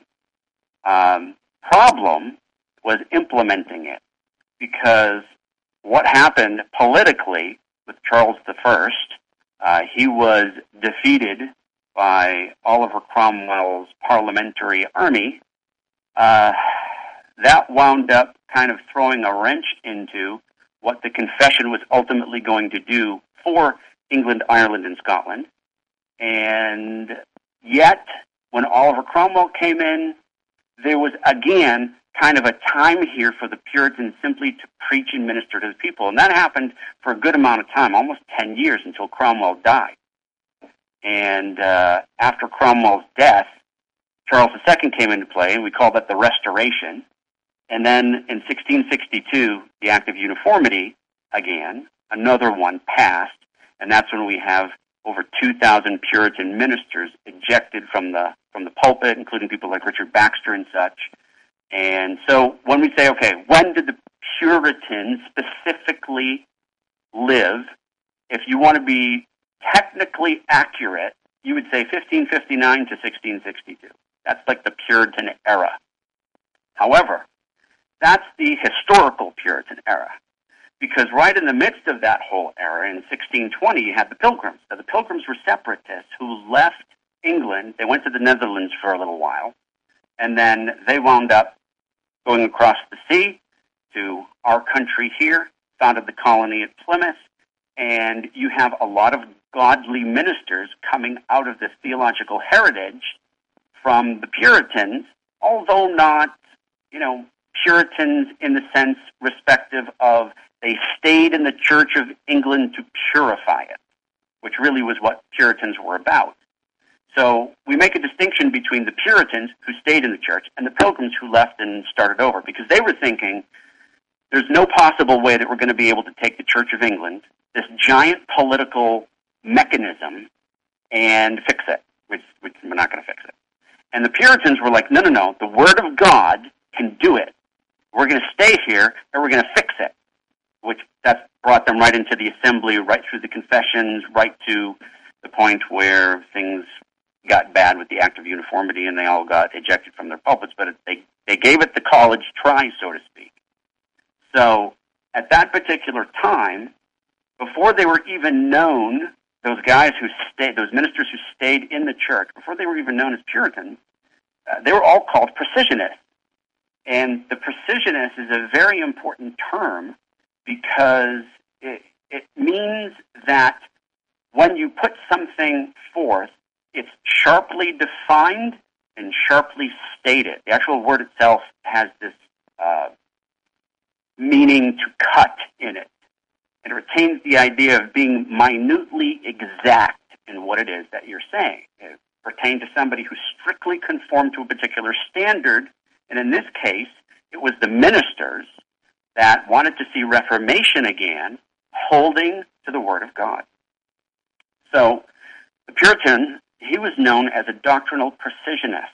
C: Problem was implementing it, because what happened politically with Charles I, he was defeated by Oliver Cromwell's parliamentary army. That wound up kind of throwing a wrench into what the confession was ultimately going to do for England, Ireland, and Scotland. And yet, when Oliver Cromwell came in, there was, again, kind of a time here for the Puritans simply to preach and minister to the people. And that happened for a good amount of time, almost 10 years, until Cromwell died. And after Cromwell's death, Charles II came into play, and we call that the Restoration. And then in 1662, the Act of Uniformity, again, another one passed, and that's when we have over 2,000 Puritan ministers ejected from the pulpit, including people like Richard Baxter and such. And so when we say, okay, when did the Puritans specifically live? If you want to be technically accurate, you would say 1559 to 1662. That's like the Puritan era. However, that's the historical Puritan era, because right in the midst of that whole era, in 1620, you had the Pilgrims. Now, the Pilgrims were separatists who left England. They went to the Netherlands for a little while, and then they wound up going across the sea to our country here, founded the colony at Plymouth, and you have a lot of godly ministers coming out of this theological heritage from the Puritans, although not, Puritans in the sense respective of they stayed in the Church of England to purify it, which really was what Puritans were about. So we make a distinction between the Puritans who stayed in the church and the Pilgrims who left and started over, because they were thinking there's no possible way that we're going to be able to take the Church of England, this giant political mechanism and fix it, which we're not going to fix it. And the Puritans were like, no, the Word of God can do it. We're going to stay here, and we're going to fix it, which that brought them right into the assembly, right through the confessions, right to the point where things got bad with the Act of Uniformity, and they all got ejected from their pulpits, but they gave it the college try, so to speak. So at that particular time, before they were even known, those ministers who stayed in the church, before they were even known as Puritans, they were all called precisionists. And the precisionist is a very important term because it means that when you put something forth, it's sharply defined and sharply stated. The actual word itself has this meaning to cut in it. It retains the idea of being minutely exact in what it is that you're saying. It pertained to somebody who strictly conformed to a particular standard, and in this case, it was the ministers that wanted to see Reformation again, holding to the Word of God. So, the Puritan, he was known as a doctrinal precisionist.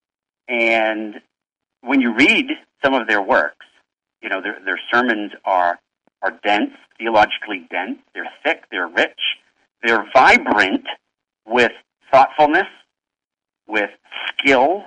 C: And when you read some of their works, you know, their sermons are dense, theologically dense, they're thick, they're rich, they're vibrant with thoughtfulness, with skill.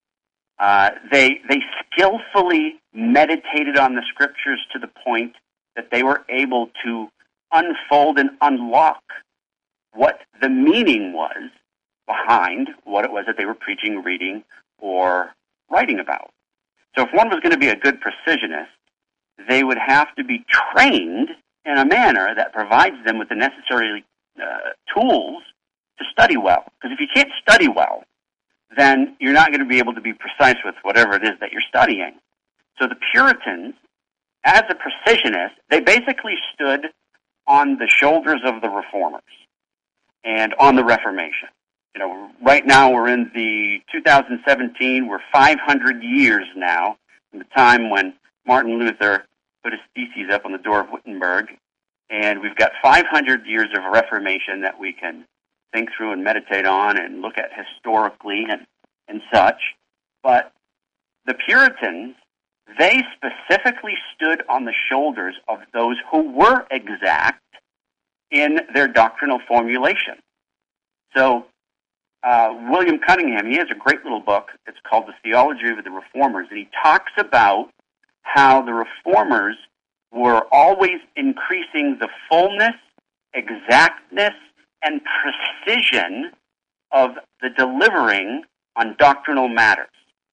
C: They skillfully meditated on the Scriptures to the point that they were able to unfold and unlock what the meaning was behind what it was that they were preaching, reading, or writing about. So if one was going to be a good precisionist, they would have to be trained in a manner that provides them with the necessary tools to study well. Because if you can't study well, then you're not going to be able to be precise with whatever it is that you're studying. So the Puritans, as a precisionist, they basically stood on the shoulders of the Reformers and on the Reformation. You know, right now we're in the 2017, we're 500 years now from the time when Martin Luther put his theses up on the door of Wittenberg, and we've got 500 years of Reformation that we can think through and meditate on and look at historically and such. But the Puritans, they specifically stood on the shoulders of those who were exact in their doctrinal formulation. So William Cunningham, he has a great little book. It's called The Theology of the Reformers, and he talks about how the Reformers were always increasing the fullness, exactness, and precision of the delivering on doctrinal matters.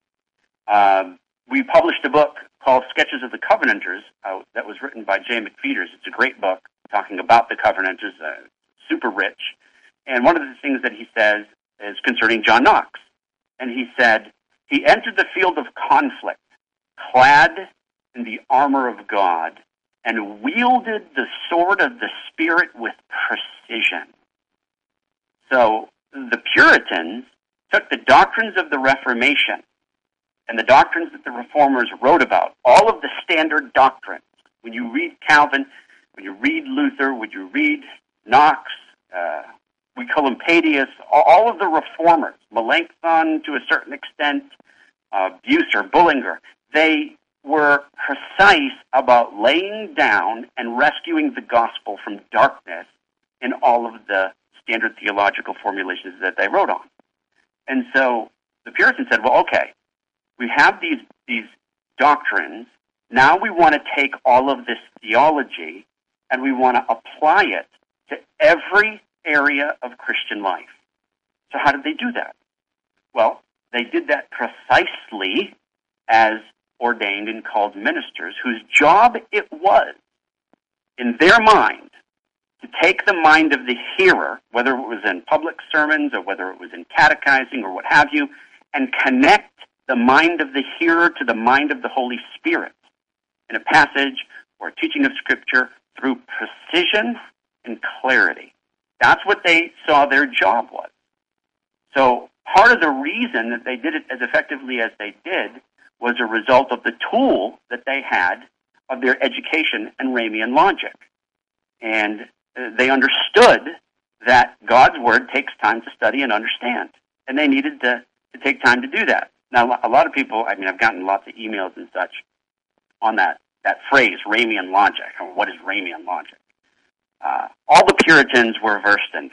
C: We published a book called Sketches of the Covenanters that was written by J. McPheeters. It's a great book talking about the Covenanters, super rich. And one of the things that he says is concerning John Knox. And he said, he entered the field of conflict, clad in the armor of God, and wielded the sword of the Spirit with precision. So the Puritans took the doctrines of the Reformation and the doctrines that the Reformers wrote about, all of the standard doctrines. When you read Calvin, when you read Luther, when you read Knox, we call him Padius, all of the Reformers, Melanchthon to a certain extent, Bucer, Bullinger, they were precise about laying down and rescuing the gospel from darkness in all of the standard theological formulations that they wrote on. And so the Puritans said, well, okay, we have these doctrines. Now we want to take all of this theology and we want to apply it to every area of Christian life. So how did they do that? Well, they did that precisely as ordained and called ministers, whose job it was, in their mind, to take the mind of the hearer, whether it was in public sermons or whether it was in catechizing or what have you, and connect the mind of the hearer to the mind of the Holy Spirit in a passage or a teaching of Scripture through precision and clarity. That's what they saw their job was. So part of the reason that they did it as effectively as they did was a result of the tool that they had of their education and Ramian logic. And they understood that God's Word takes time to study and understand, and they needed to take time to do that. Now, a lot of people, I mean, I've gotten lots of emails and such on that phrase, Ramian logic, or what is Ramian logic? All the Puritans were versed in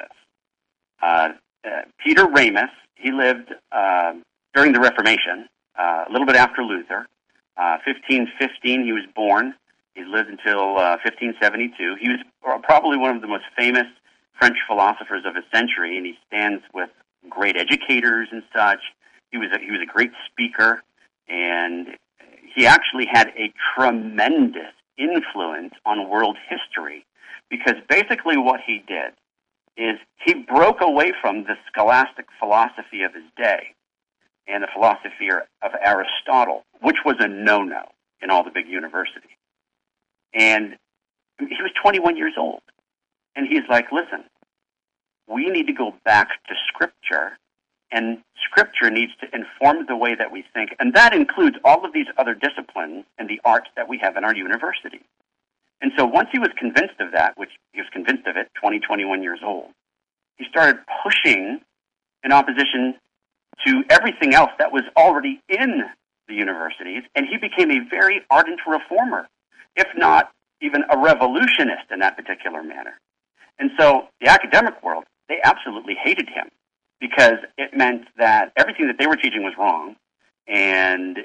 C: this. Peter Ramus, he lived during the Reformation, a little bit after Luther. 1515, he was born. He lived until 1572. He was probably one of the most famous French philosophers of his century, and he stands with great educators and such. He was a great speaker, and he actually had a tremendous influence on world history, because basically what he did is he broke away from the scholastic philosophy of his day and the philosophy of Aristotle, which was a no-no in all the big universities. And he was 21 years old. And he's like, listen, we need to go back to Scripture, and Scripture needs to inform the way that we think. And that includes all of these other disciplines and the arts that we have in our university. And so once he was convinced of that, which he was convinced of it, 21 years old, he started pushing in opposition to everything else that was already in the universities, and he became a very ardent reformer, if not even a revolutionist in that particular manner. And so the academic world, they absolutely hated him, because it meant that everything that they were teaching was wrong, and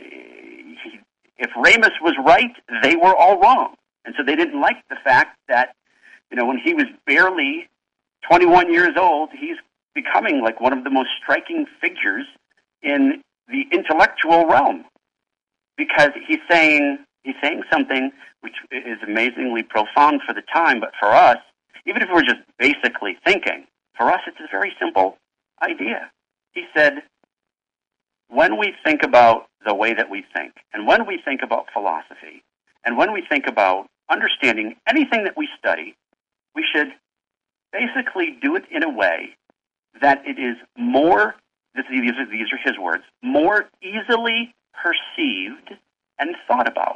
C: if Ramus was right, they were all wrong. And so they didn't like the fact that, when he was barely 21 years old, he's becoming like one of the most striking figures in the intellectual realm, because he's saying something which is amazingly profound for the time, but for us, even if we're just basically thinking, for us it's a very simple idea. He said, when we think about the way that we think, and when we think about philosophy, and when we think about understanding anything that we study, we should basically do it in a way that it is more, these are his words, more easily perceived and thought about.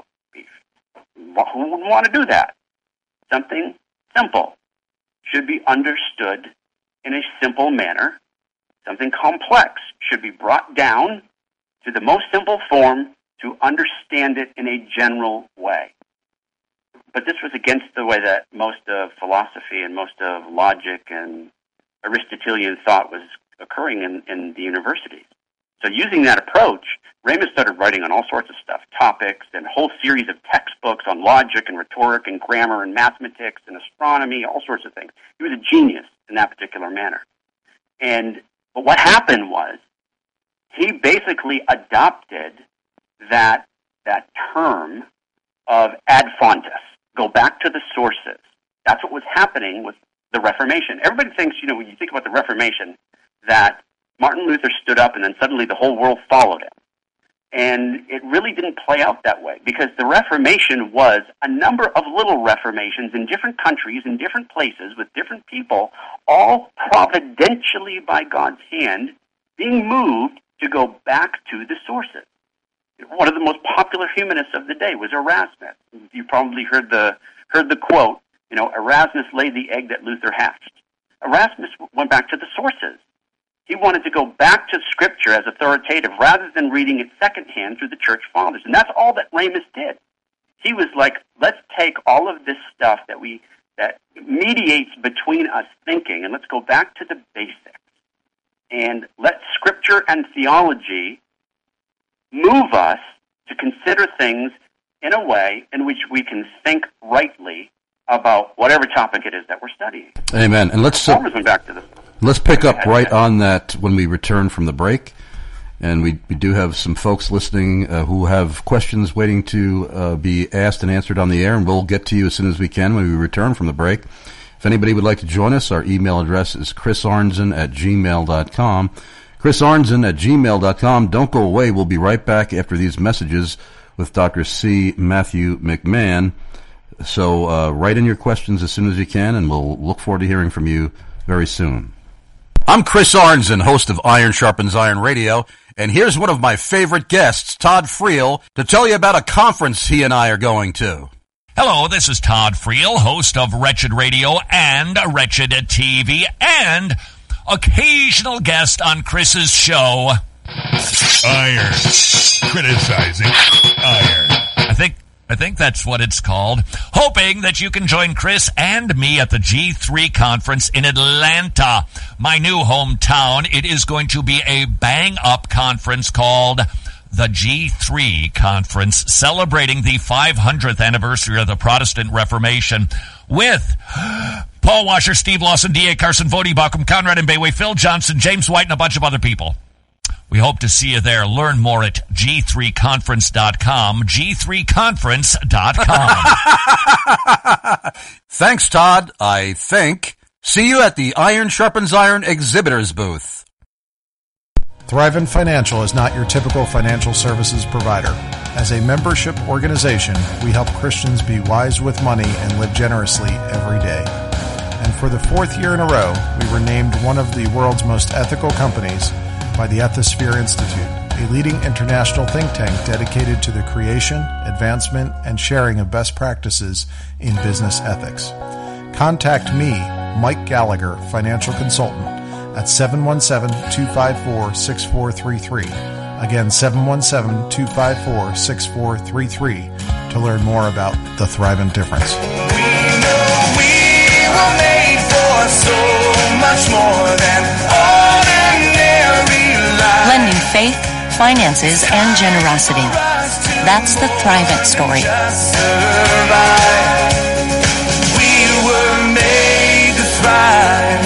C: Who would want to do that? Something simple should be understood in a simple manner. Something complex should be brought down to the most simple form to understand it in a general way. But this was against the way that most of philosophy and most of logic and Aristotelian thought was occurring in the universities. So using that approach, Ramus started writing on all sorts of stuff, topics and a whole series of textbooks on logic and rhetoric and grammar and mathematics and astronomy, all sorts of things. He was a genius in that particular manner. But what happened was he basically adopted that term of ad fontes, go back to the sources. That's what was happening with the Reformation. Everybody thinks, when you think about the Reformation, that Martin Luther stood up and then suddenly the whole world followed him. And it really didn't play out that way, because the Reformation was a number of little reformations in different countries, in different places, with different people, all providentially by God's hand, being moved to go back to the sources. One of the most popular humanists of the day was Erasmus. You probably heard the quote, Erasmus laid the egg that Luther hatched. Erasmus went back to the sources. He wanted to go back to Scripture as authoritative rather than reading it secondhand through the church fathers. And that's all that Ramus did. He was like, let's take all of this stuff that mediates between us thinking, and let's go back to the basics. And let Scripture and theology move us to consider things in a way in which we can think rightly about whatever topic it is that we're studying.
B: Amen. And let's pick up right on that when we return from the break. And we do have some folks listening who have questions waiting to be asked and answered on the air, and we'll get to you as soon as we can when we return from the break. If anybody would like to join us, our email address is chrisarnzen@gmail.com. chrisarnzen@gmail.com. Don't go away. We'll be right back after these messages with Dr. C. Matthew McMahon. So write in your questions as soon as you can, and we'll look forward to hearing from you very soon. I'm Chris Arnzen, host of Iron Sharpens Iron Radio, and here's one of my favorite guests, Todd Friel, to tell you about a conference he and I are going to.
H: Hello, this is Todd Friel, host of Wretched Radio and Wretched TV, and occasional guest on Chris's show.
A: Iron. Criticizing iron.
H: I think that's what it's called. Hoping that you can join Chris and me at the G3 conference in Atlanta, my new hometown. It is going to be a bang-up conference called the G3 Conference, celebrating the 500th anniversary of the Protestant Reformation with Paul Washer, Steve Lawson, D.A. Carson, Vody Bauckham, Conrad and Bayway, Phil Johnson, James White, and a bunch of other people. We hope to see you there. Learn more at g3conference.com, g3conference.com.
B: Thanks, Todd, I think. See you at the Iron Sharpens Iron exhibitors booth.
I: Thrivent Financial is not your typical financial services provider. As a membership organization, we help Christians be wise with money and live generously every day. And for the 4th year in a row, we were named one of the world's most ethical companies by the Ethisphere Institute, a leading international think tank dedicated to the creation, advancement, and sharing of best practices in business ethics. Contact me, Mike Gallagher, financial consultant, at 717-254-6433. Again, 717-254-6433 to learn more about the Thrivent difference.
J: We know we were made for so much more than ordinary life.
K: Blending faith, finances, and generosity. That's the Thrivent story.
J: We were made to thrive.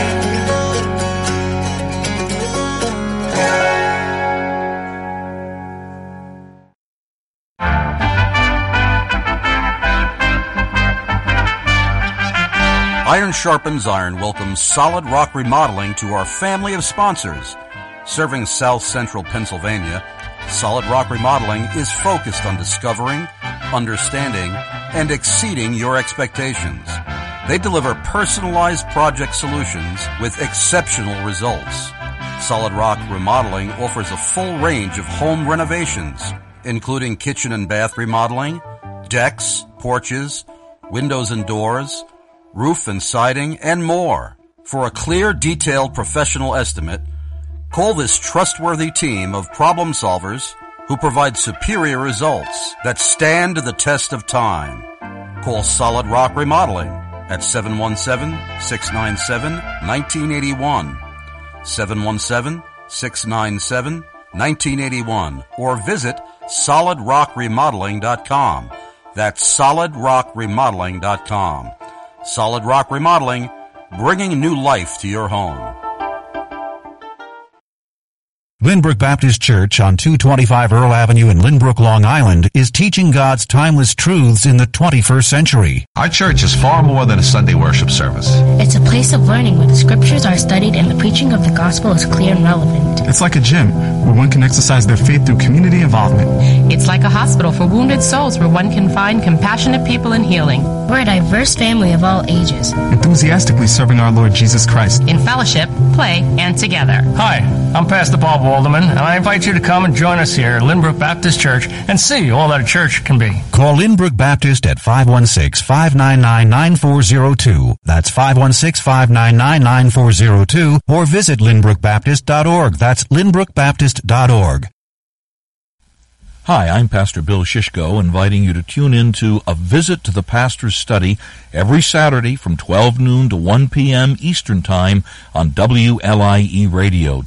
B: Iron Sharpens Iron welcomes Solid Rock Remodeling to our family of sponsors. Serving South Central Pennsylvania, Solid Rock Remodeling is focused on discovering, understanding, and exceeding your expectations. They deliver personalized project solutions with exceptional results. Solid Rock Remodeling offers a full range of home renovations, including kitchen and bath remodeling, decks, porches, windows and doors, roof and siding, and more. For a clear, detailed, professional estimate, call this trustworthy team of problem solvers who provide superior results that stand the test of time. Call Solid Rock Remodeling at 717-697-1981, 717-697-1981, or visit solidrockremodeling.com. That's solidrockremodeling.com. Solid Rock Remodeling, bringing new life to your home.
L: Lynbrook Baptist Church on 225 Earl Avenue in Lynbrook, Long Island is teaching God's timeless truths in the 21st century.
M: Our church is far more than a Sunday worship service.
N: It's a place of learning where the scriptures are studied and the preaching of the gospel is clear and relevant.
O: It's like a gym where one can exercise their faith through community involvement.
P: It's like a hospital for wounded souls where one can find compassionate people in healing.
N: We're a diverse family of all ages,
O: enthusiastically serving our Lord Jesus Christ
P: in fellowship, play, and together.
Q: Hi, I'm Pastor Bob Walderman, and I invite you to come and join us here at Lynbrook Baptist Church and see all that a church can be.
L: Call Lynbrook Baptist at 516-599-9402. That's 516-599-9402, or visit lynbrookbaptist.org. That's lynbrookbaptist.org.
E: Hi, I'm Pastor Bill Shishko, inviting you to tune in to A Visit to the Pastor's Study every Saturday from 12 noon to 1 p.m. Eastern Time on WLIE Radio,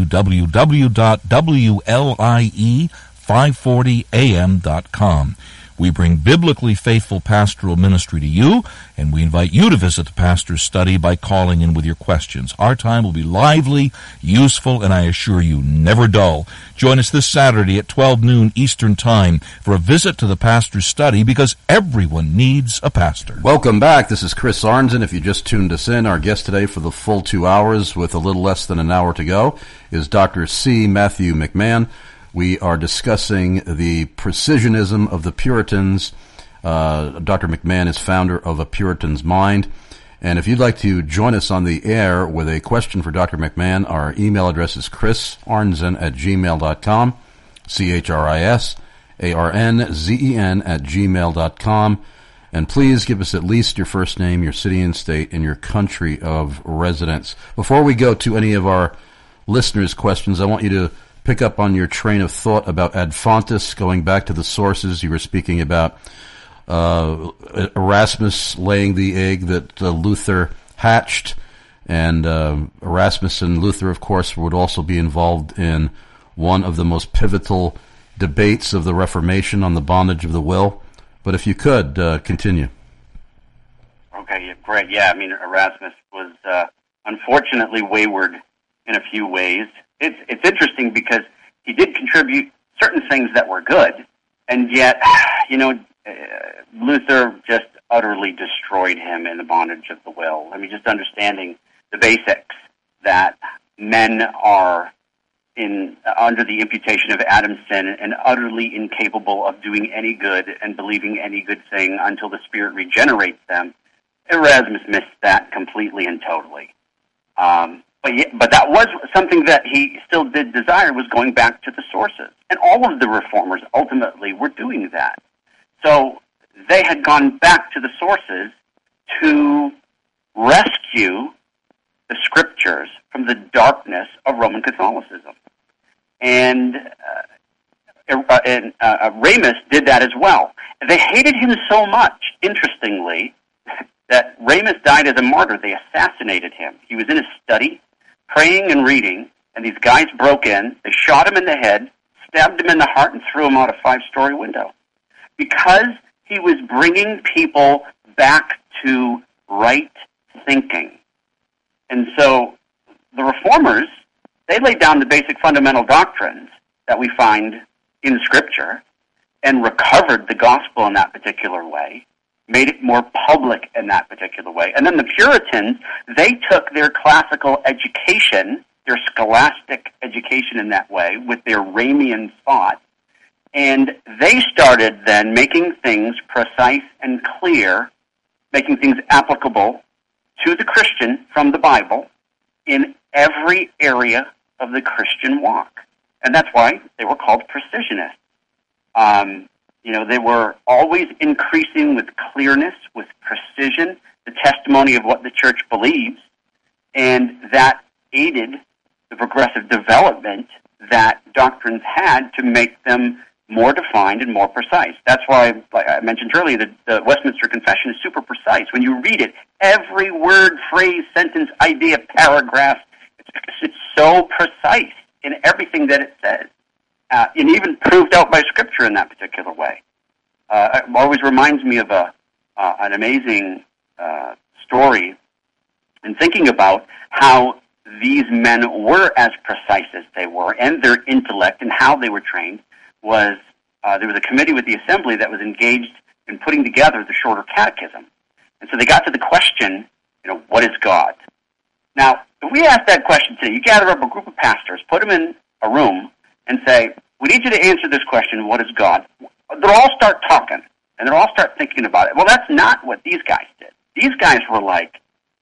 E: www.WLIE540am.com. We bring biblically faithful pastoral ministry to you, and we invite you to visit the Pastor's Study by calling in with your questions. Our time will be lively, useful, and I assure you, never dull. Join us this Saturday at 12 noon Eastern Time for a visit to the Pastor's Study, because everyone needs a pastor.
B: Welcome back. This is Chris Arnzen. If you just tuned us in, our guest today for the full 2 hours with a little less than an hour to go is Dr. C. Matthew McMahon. We are discussing the precisionism of the Puritans. Dr. McMahon is founder of A Puritan's Mind. And if you'd like to join us on the air with a question for Dr. McMahon, our email address is chrisarnzen@gmail.com, CHRISARNZEN@gmail.com. And please give us at least your first name, your city and state, and your country of residence. Before we go to any of our listeners' questions, I want you to pick up on your train of thought about ad fontes, going back to the sources. You were speaking about Erasmus laying the egg that Luther hatched, and Erasmus and Luther, of course, would also be involved in one of the most pivotal debates of the Reformation on the bondage of the will. But if you could, continue.
C: Okay, great. Yeah, I mean, Erasmus was unfortunately wayward in a few ways. It's interesting because he did contribute certain things that were good, and yet, Luther just utterly destroyed him in the bondage of the will. I mean, just understanding the basics that men are under the imputation of Adam's sin and utterly incapable of doing any good and believing any good thing until the Spirit regenerates them. Erasmus missed that completely and totally. But that was something that he still did desire, was going back to the sources. And all of the reformers ultimately were doing that. So they had gone back to the sources to rescue the Scriptures from the darkness of Roman Catholicism. And Ramus did that as well. They hated him so much, interestingly, that Ramus died as a martyr. They assassinated him. He was in his study, praying and reading, and these guys broke in, they shot him in the head, stabbed him in the heart, and threw him out a 5-story window. Because he was bringing people back to right thinking. And so the reformers, they laid down the basic fundamental doctrines that we find in Scripture and recovered the gospel in that particular way, made it more public in that particular way. And then the Puritans, they took their classical education, their scholastic education in that way, with their Ramian thought, and they started then making things precise and clear, making things applicable to the Christian from the Bible in every area of the Christian walk. And that's why they were called precisionists. They were always increasing with clearness, with precision, the testimony of what the church believes, and that aided the progressive development that doctrines had to make them more defined and more precise. That's why, like I mentioned earlier, the Westminster Confession is super precise. When you read it, every word, phrase, sentence, idea, paragraph, it's so precise in everything that it says, and even proved out by Scripture in that particular way. It always reminds me of an amazing story, and thinking about how these men were as precise as they were, and their intellect and how they were trained, was there was a committee with the assembly that was engaged in putting together the shorter catechism. And so they got to the question, what is God? Now, if we ask that question today, you gather up a group of pastors, put them in a room, and say, we need you to answer this question, what is God? They'll all start talking, and they'll all start thinking about it. Well, that's not what these guys did. These guys were like,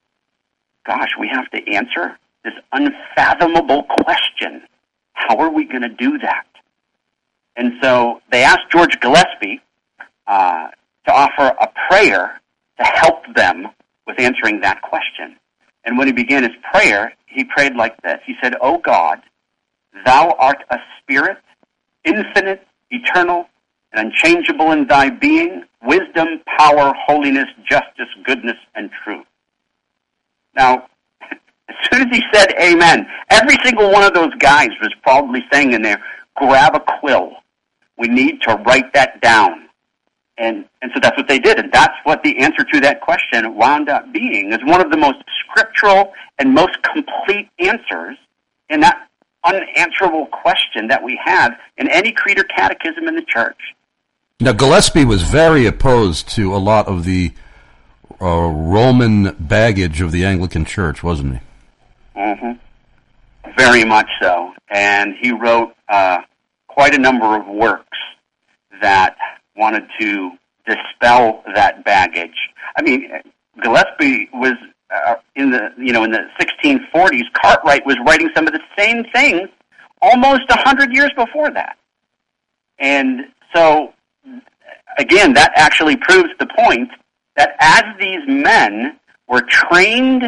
C: gosh, we have to answer this unfathomable question. How are we going to do that? And so they asked George Gillespie to offer a prayer to help them with answering that question. And when he began his prayer, he prayed like this. He said, O God, thou art a spirit, infinite, eternal, and unchangeable in thy being, wisdom, power, holiness, justice, goodness, and truth. Now, as soon as he said amen, every single one of those guys was probably saying in there, grab a quill. We need to write that down. And so that's what they did, and that's what the answer to that question wound up being, is one of the most scriptural and most complete answers in that unanswerable question that we have in any creed or catechism in the church.
B: Now, Gillespie was very opposed to a lot of the Roman baggage of the Anglican Church, wasn't he?
C: Mm-hmm. Very much so. And he wrote quite a number of works that wanted to dispel that baggage. I mean, Gillespie was in the 1640s. Cartwright was writing some of the same things almost 100 years before that. And so, again, that actually proves the point that as these men were trained,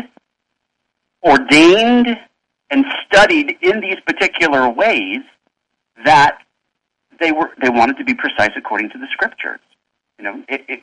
C: ordained, and studied in these particular ways, that they wanted to be precise according to the Scriptures. You know,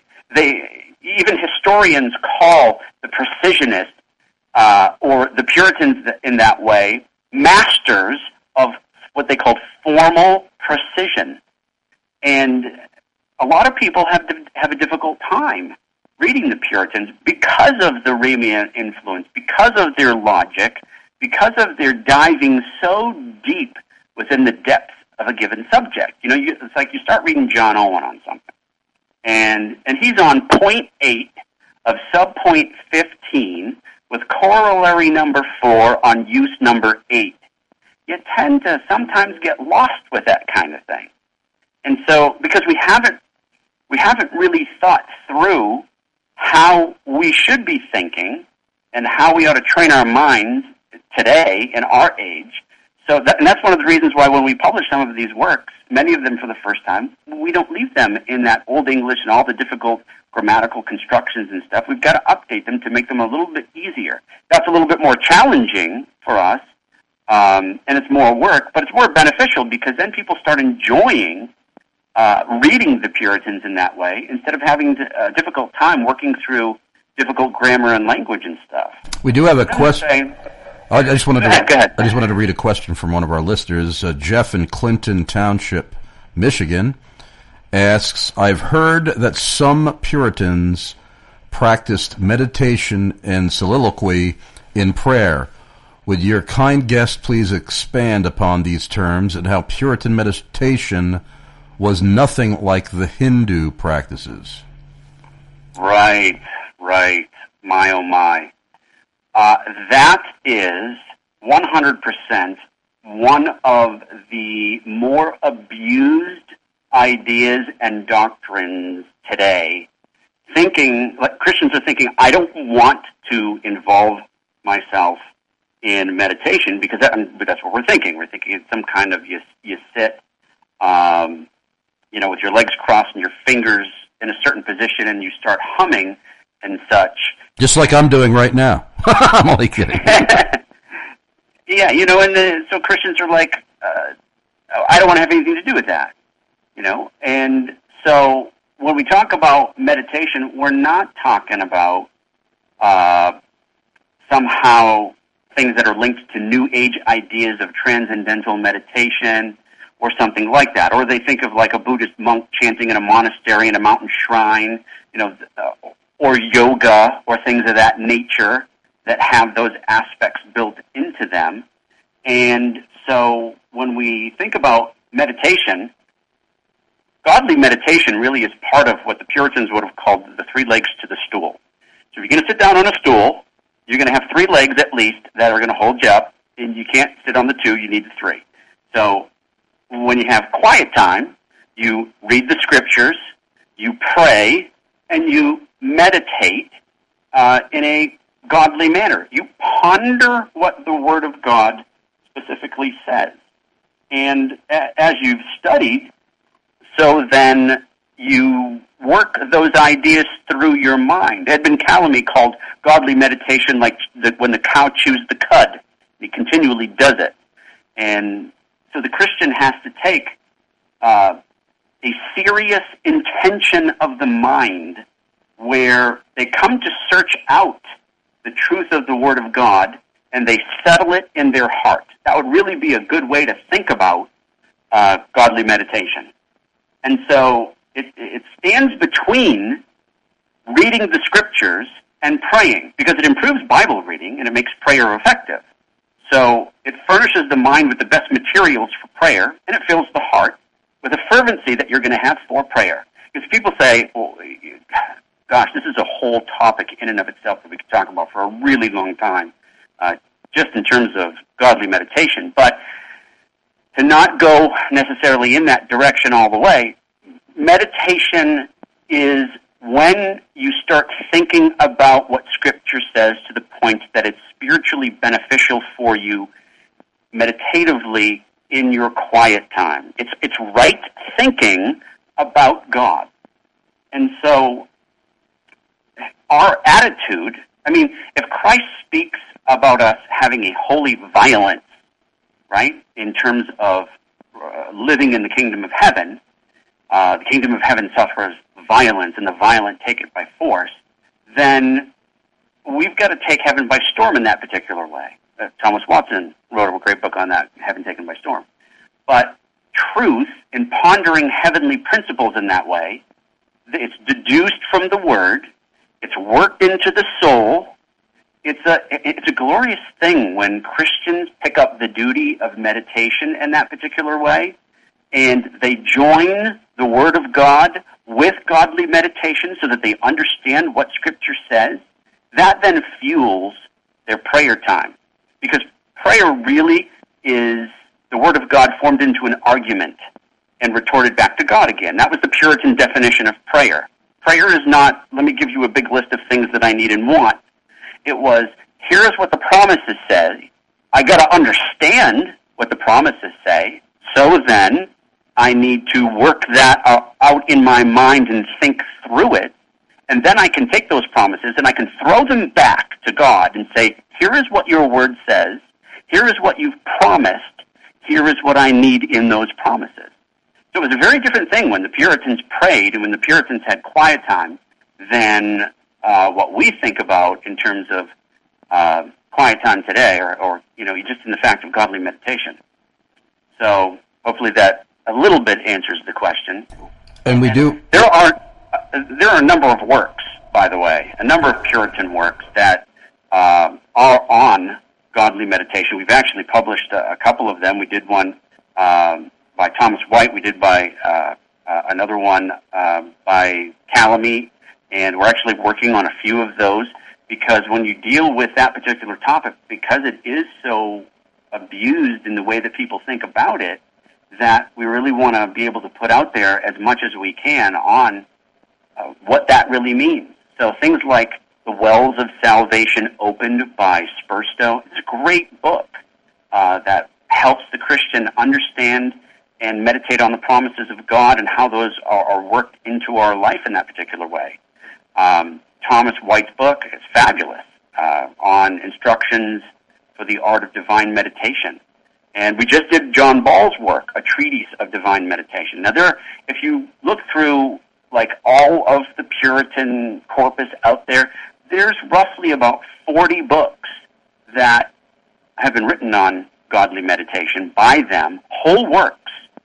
C: even historians call the Precisionists or the Puritans in that way masters of what they called formal precision. And a lot of people have a difficult time reading the Puritans because of the Ramian influence, because of their logic, because of their diving so deep within the depths of a given subject. You know, it's like you start reading John Owen on something, and he's on point 8 of subpoint 15 with corollary number 4 on use number 8. You tend to sometimes get lost with that kind of thing. And so, because we haven't really thought through how we should be thinking and how we ought to train our minds today in our age. And that's one of the reasons why when we publish some of these works, many of them for the first time, we don't leave them in that Old English and all the difficult grammatical constructions and stuff. We've got to update them to make them a little bit easier. That's a little bit more challenging for us, and it's more work, but it's more beneficial because then people start enjoying reading the Puritans in that way instead of having a difficult time working through difficult grammar and language and stuff.
B: We do have a question. I just wanted
C: Go ahead.
B: to read a question from one of our listeners. Jeff in Clinton Township, Michigan, asks, I've heard that some Puritans practiced meditation and soliloquy in prayer. Would your kind guest please expand upon these terms and how Puritan meditation was nothing like the Hindu practices?
C: Right. My, oh my. That is 100% one of the more abused ideas and doctrines today. Christians are thinking, I don't want to involve myself in meditation because that's what we're thinking. We're thinking it's some kind of you sit, with your legs crossed and your fingers in a certain position and you start humming and such.
B: Just like I'm doing right now. I'm only kidding.
C: Yeah, so Christians are like, I don't want to have anything to do with that, And so when we talk about meditation, we're not talking about somehow things that are linked to New Age ideas of transcendental meditation or something like that. Or they think of like a Buddhist monk chanting in a monastery in a mountain shrine, or yoga or things of that nature that have those aspects built into them. And so when we think about meditation, godly meditation really is part of what the Puritans would have called the 3 legs to the stool. So if you're going to sit down on a stool, you're going to have 3 legs at least that are going to hold you up, and you can't sit on the 2, you need the 3. So when you have quiet time, you read the Scriptures, you pray, and you meditate in a godly manner. You ponder what the Word of God specifically says. And as you've studied, so then you work those ideas through your mind. Edmund Calamy called godly meditation like when the cow chews the cud. He continually does it. And so the Christian has to take a serious intention of the mind where they come to search out the truth of the Word of God and they settle it in their heart. That would really be a good way to think about godly meditation. And so it stands between reading the Scriptures and praying because it improves Bible reading and it makes prayer effective. So it furnishes the mind with the best materials for prayer and it fills the heart with a fervency that you're going to have for prayer. Because people say, well, gosh, this is a whole topic in and of itself that we could talk about for a really long time, just in terms of godly meditation. But to not go necessarily in that direction all the way, meditation is when you start thinking about what Scripture says to the point that it's spiritually beneficial for you meditatively in your quiet time. It's right thinking about God. And so our attitude, I mean, if Christ speaks about us having a holy violence, right, in terms of living in the kingdom of heaven, the kingdom of heaven suffers violence, and the violent take it by force, then we've got to take heaven by storm in that particular way. Thomas Watson wrote a great book on that, Heaven Taken by Storm. But truth, in pondering heavenly principles in that way, it's deduced from the Word, it's worked into the soul. It's a glorious thing when Christians pick up the duty of meditation in that particular way, and they join the Word of God with godly meditation so that they understand what Scripture says. That then fuels their prayer time. Because prayer really is the Word of God formed into an argument and retorted back to God again. That was the Puritan definition of prayer. Prayer is not, let me give you a big list of things that I need and want. It was, here's what the promises say. I got to understand what the promises say. So then I need to work that out in my mind and think through it. And then I can take those promises and I can throw them back to God and say, here is what your word says. Here is what you've promised. Here is what I need in those promises. So it was a very different thing when the Puritans prayed and when the Puritans had quiet time than what we think about in terms of quiet time today, or just in the fact of godly meditation. So hopefully that a little bit answers the question.
B: And we do.
C: There are a number of works, by the way, a number of Puritan works that are on godly meditation. We've actually published a couple of them. We did one by Thomas White. We did by another one by Calamy. And we're actually working on a few of those because when you deal with that particular topic, because it is so abused in the way that people think about it, that we really want to be able to put out there as much as we can on what that really means. So things like The Wells of Salvation Opened by Spurstow. It's a great book that helps the Christian understand and meditate on the promises of God and how those are worked into our life in that particular way. Thomas White's book is fabulous on instructions for the art of divine meditation. And we just did John Ball's work, A Treatise of Divine Meditation. Now, if you look through like all of the Puritan corpus out there, there's roughly about 40 books that have been written on godly meditation by them, whole works.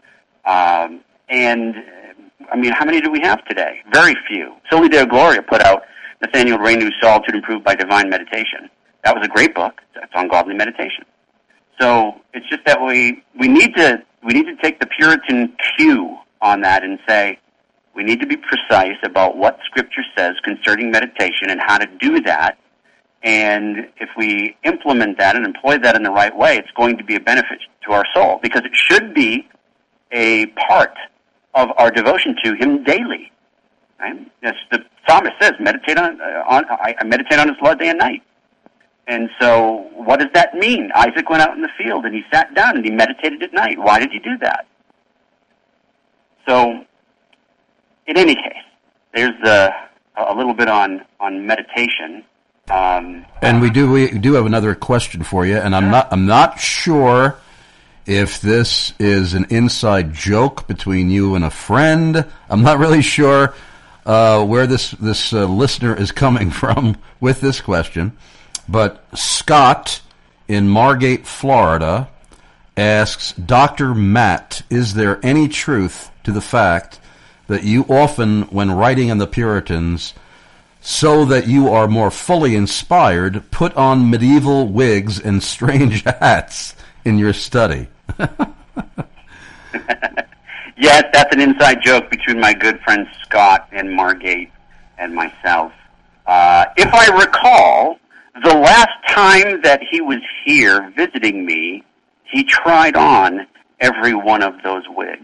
C: And I mean, how many do we have today? Very few. Soli Deo Gloria put out Nathaniel Rainew's Solitude Improved by Divine Meditation. That was a great book. It's on godly meditation. So it's just that we need to take the Puritan cue on that and say we need to be precise about what Scripture says concerning meditation and how to do that. And if we implement that and employ that in the right way, it's going to be a benefit to our soul because it should be a part of our devotion to Him daily. Right? As the psalmist says, I meditate on His law day and night. And so what does that mean? Isaac went out in the field and he sat down and he meditated at night. Why did he do that? So, in any case, there's a little bit on meditation.
B: And we do have another question for you, and I'm not sure if this is an inside joke between you and a friend. I'm not really sure where this listener is coming from with this question. But Scott in Margate, Florida, asks, Dr. Matt, is there any truth to the fact that you often, when writing on the Puritans, so that you are more fully inspired, put on medieval wigs and strange hats in your study?
C: Yes, that's an inside joke between my good friend Scott in Margate and myself. If I recall, the last time that he was here visiting me, he tried on every one of those wigs.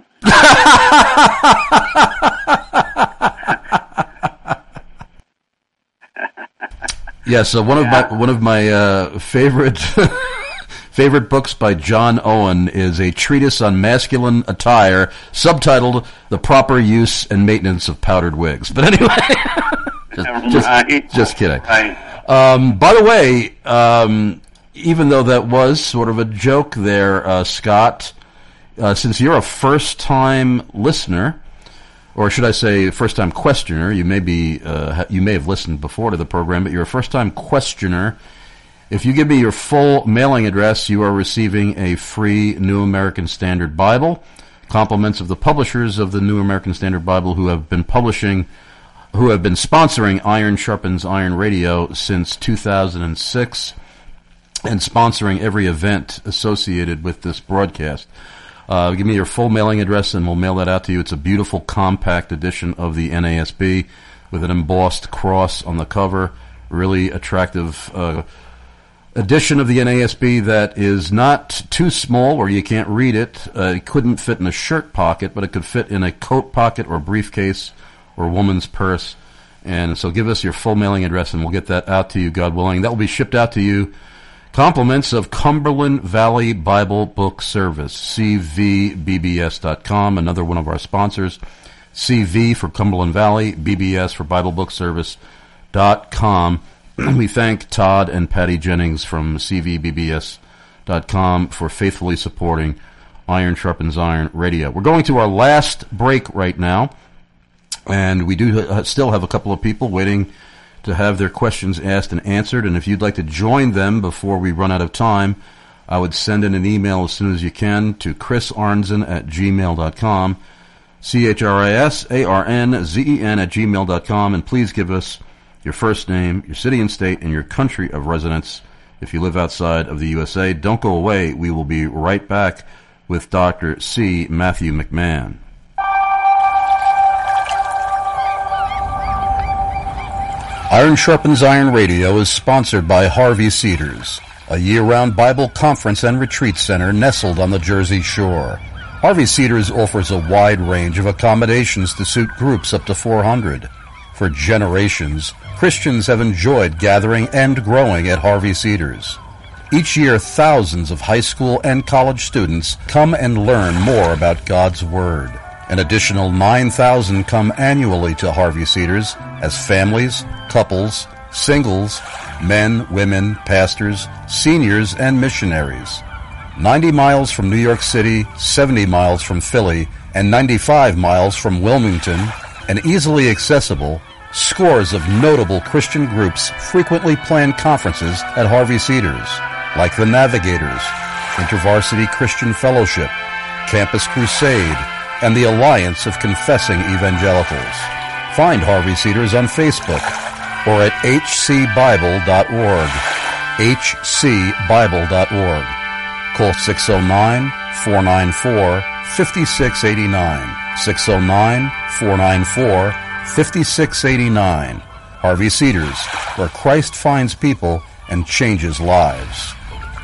B: Yeah, so one of my favorite favorite books by John Owen is a treatise on masculine attire, subtitled "The Proper Use and Maintenance of Powdered Wigs." But anyway. Just kidding.
C: Right.
B: By the way, even though that was sort of a joke there, Scott, since you're a first-time listener, or should I say first-time questioner, you may have listened before to the program, but you're a first-time questioner. If you give me your full mailing address, you are receiving a free New American Standard Bible. Compliments of the publishers of the New American Standard Bible who have been sponsoring Iron Sharpens Iron Radio since 2006 and sponsoring every event associated with this broadcast. Give me your full mailing address and we'll mail that out to you. It's a beautiful compact edition of the NASB with an embossed cross on the cover. Really attractive edition of the NASB that is not too small where you can't read it. It couldn't fit in a shirt pocket, but it could fit in a coat pocket or briefcase or woman's purse. And so give us your full mailing address and we'll get that out to you, God willing. That will be shipped out to you. Compliments of Cumberland Valley Bible Book Service, cvbbs.com, another one of our sponsors. CV for Cumberland Valley, BBS for BibleBookService.com. We thank Todd and Patty Jennings from cvbbs.com for faithfully supporting Iron Sharpens Iron Radio. We're going to our last break right now, and we do still have a couple of people waiting to have their questions asked and answered, and if you'd like to join them before we run out of time, I would send in an email as soon as you can to chrisarnzen@gmail.com, CHRISARNZEN@gmail.com, and please give us your first name, your city and state, and your country of residence if you live outside of the USA. Don't go away. We will be right back with Dr. C. Matthew McMahon. Iron Sharpens Iron Radio is sponsored by Harvey Cedars, a year-round Bible conference and retreat center nestled on the Jersey Shore. Harvey Cedars offers a wide range of accommodations to suit groups up to 400. For generations, Christians have enjoyed gathering and growing at Harvey Cedars. Each year, thousands of high school and college students come and learn more about God's Word. An additional 9,000 come annually to Harvey Cedars as families, couples, singles, men, women, pastors, seniors, and missionaries. 90 miles from New York City, 70 miles from Philly, and 95 miles from Wilmington, and easily accessible, scores of notable Christian groups frequently plan conferences at Harvey Cedars, like the Navigators, InterVarsity Christian Fellowship, Campus Crusade, and the Alliance of Confessing Evangelicals. Find Harvey Cedars on Facebook or at hcbible.org, hcbible.org. Call 609-494-5689, 609-494-5689. Harvey Cedars, where Christ finds people and changes lives.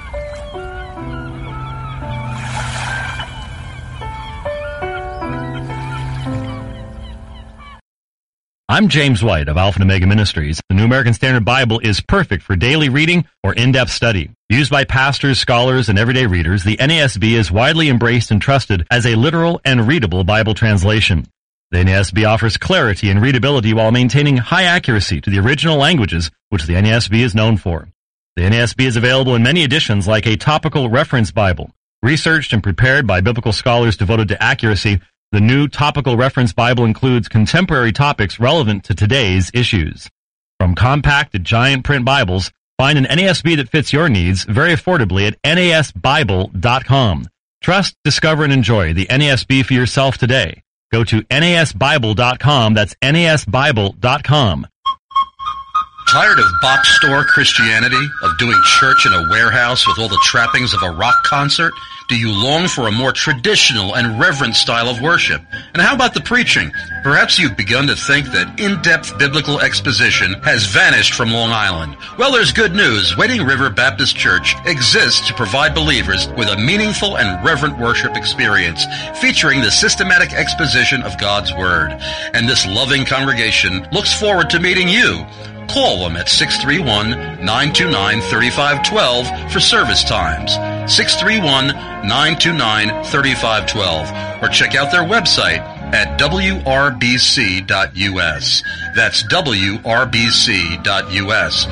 D: I'm James White of Alpha and Omega Ministries. The New American Standard Bible is perfect for daily reading or in-depth study. Used by pastors, scholars, and everyday readers, the NASB is widely embraced and trusted as a literal and readable Bible translation. The NASB offers clarity and readability while maintaining high accuracy to the original languages, which the NASB is known for. The NASB is available in many editions like a topical reference Bible. Researched and prepared by biblical scholars devoted to accuracy, the new Topical Reference Bible includes contemporary topics relevant to today's issues. From compact to giant print Bibles, find an NASB that fits your needs very affordably at nasbible.com. Trust, discover, and enjoy the NASB for yourself today. Go to nasbible.com. That's nasbible.com.
B: Tired of box store Christianity, of doing church in a warehouse with all the trappings of a rock concert? Do you long for a more traditional and reverent style of worship? And how about the preaching? Perhaps you've begun to think that in-depth biblical exposition has vanished from Long Island. Well, there's good news. Wading River Baptist Church exists to provide believers with a meaningful and reverent worship experience featuring the systematic exposition of God's Word. And this loving congregation looks forward to meeting you. Call them at 631-929-3512 for service times. 631-929-3512. Or check out their website,
M: at wrbc.us. That's wrbc.us.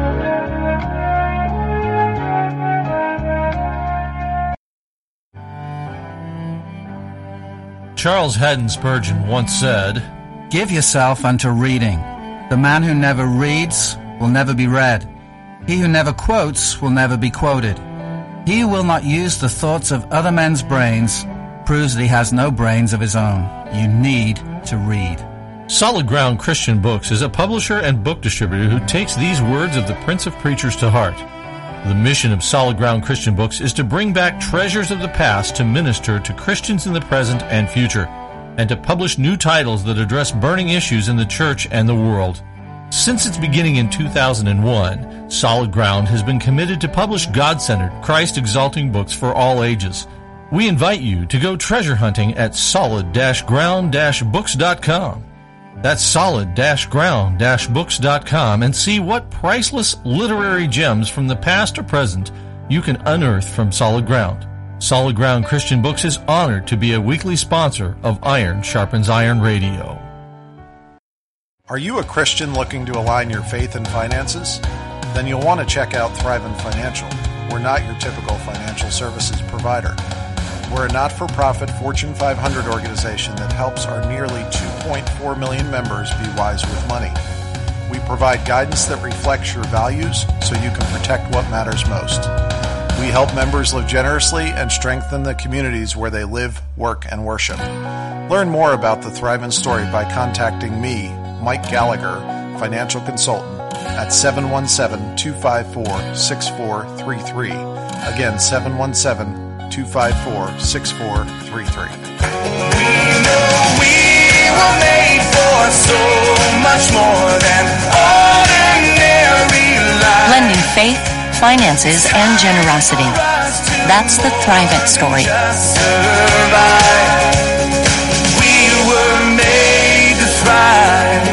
E: Charles Haddon Spurgeon once said,
F: "Give yourself unto reading. The man who never reads will never be read. He who never quotes will never be quoted. He who will not use the thoughts of other men's brains proves that he has no brains of his own. You need to read."
E: Solid Ground Christian Books is a publisher and book distributor who takes these words of the Prince of Preachers to heart. The mission of Solid Ground Christian Books is to bring back treasures of the past to minister to Christians in the present and future, and to publish new titles that address burning issues in the church and the world. Since its beginning in 2001, Solid Ground has been committed to publish God-centered, Christ-exalting books for all ages. We invite you to go treasure hunting at solid-ground-books.com. That's solid-ground-books.com, and see what priceless literary gems from the past or present you can unearth from Solid Ground. Solid Ground Christian Books is honored to be a weekly sponsor of Iron Sharpens Iron Radio.
I: Are you a Christian looking to align your faith and finances? Then you'll want to check out Thrivent Financial. We're not your typical financial services provider. We're a not-for-profit Fortune 500 organization that helps our nearly 2.4 million members be wise with money. We provide guidance that reflects your values so you can protect what matters most. We help members live generously and strengthen the communities where they live, work, and worship. Learn more about the Thrivent story by contacting me, Mike Gallagher, financial consultant, at 717-254-6433. Again, 717-254-6433.
J: We know we were made for so much more than ordinary life.
K: Blending faith, finances, and generosity. That's the Thrivent story.
J: We were made to thrive.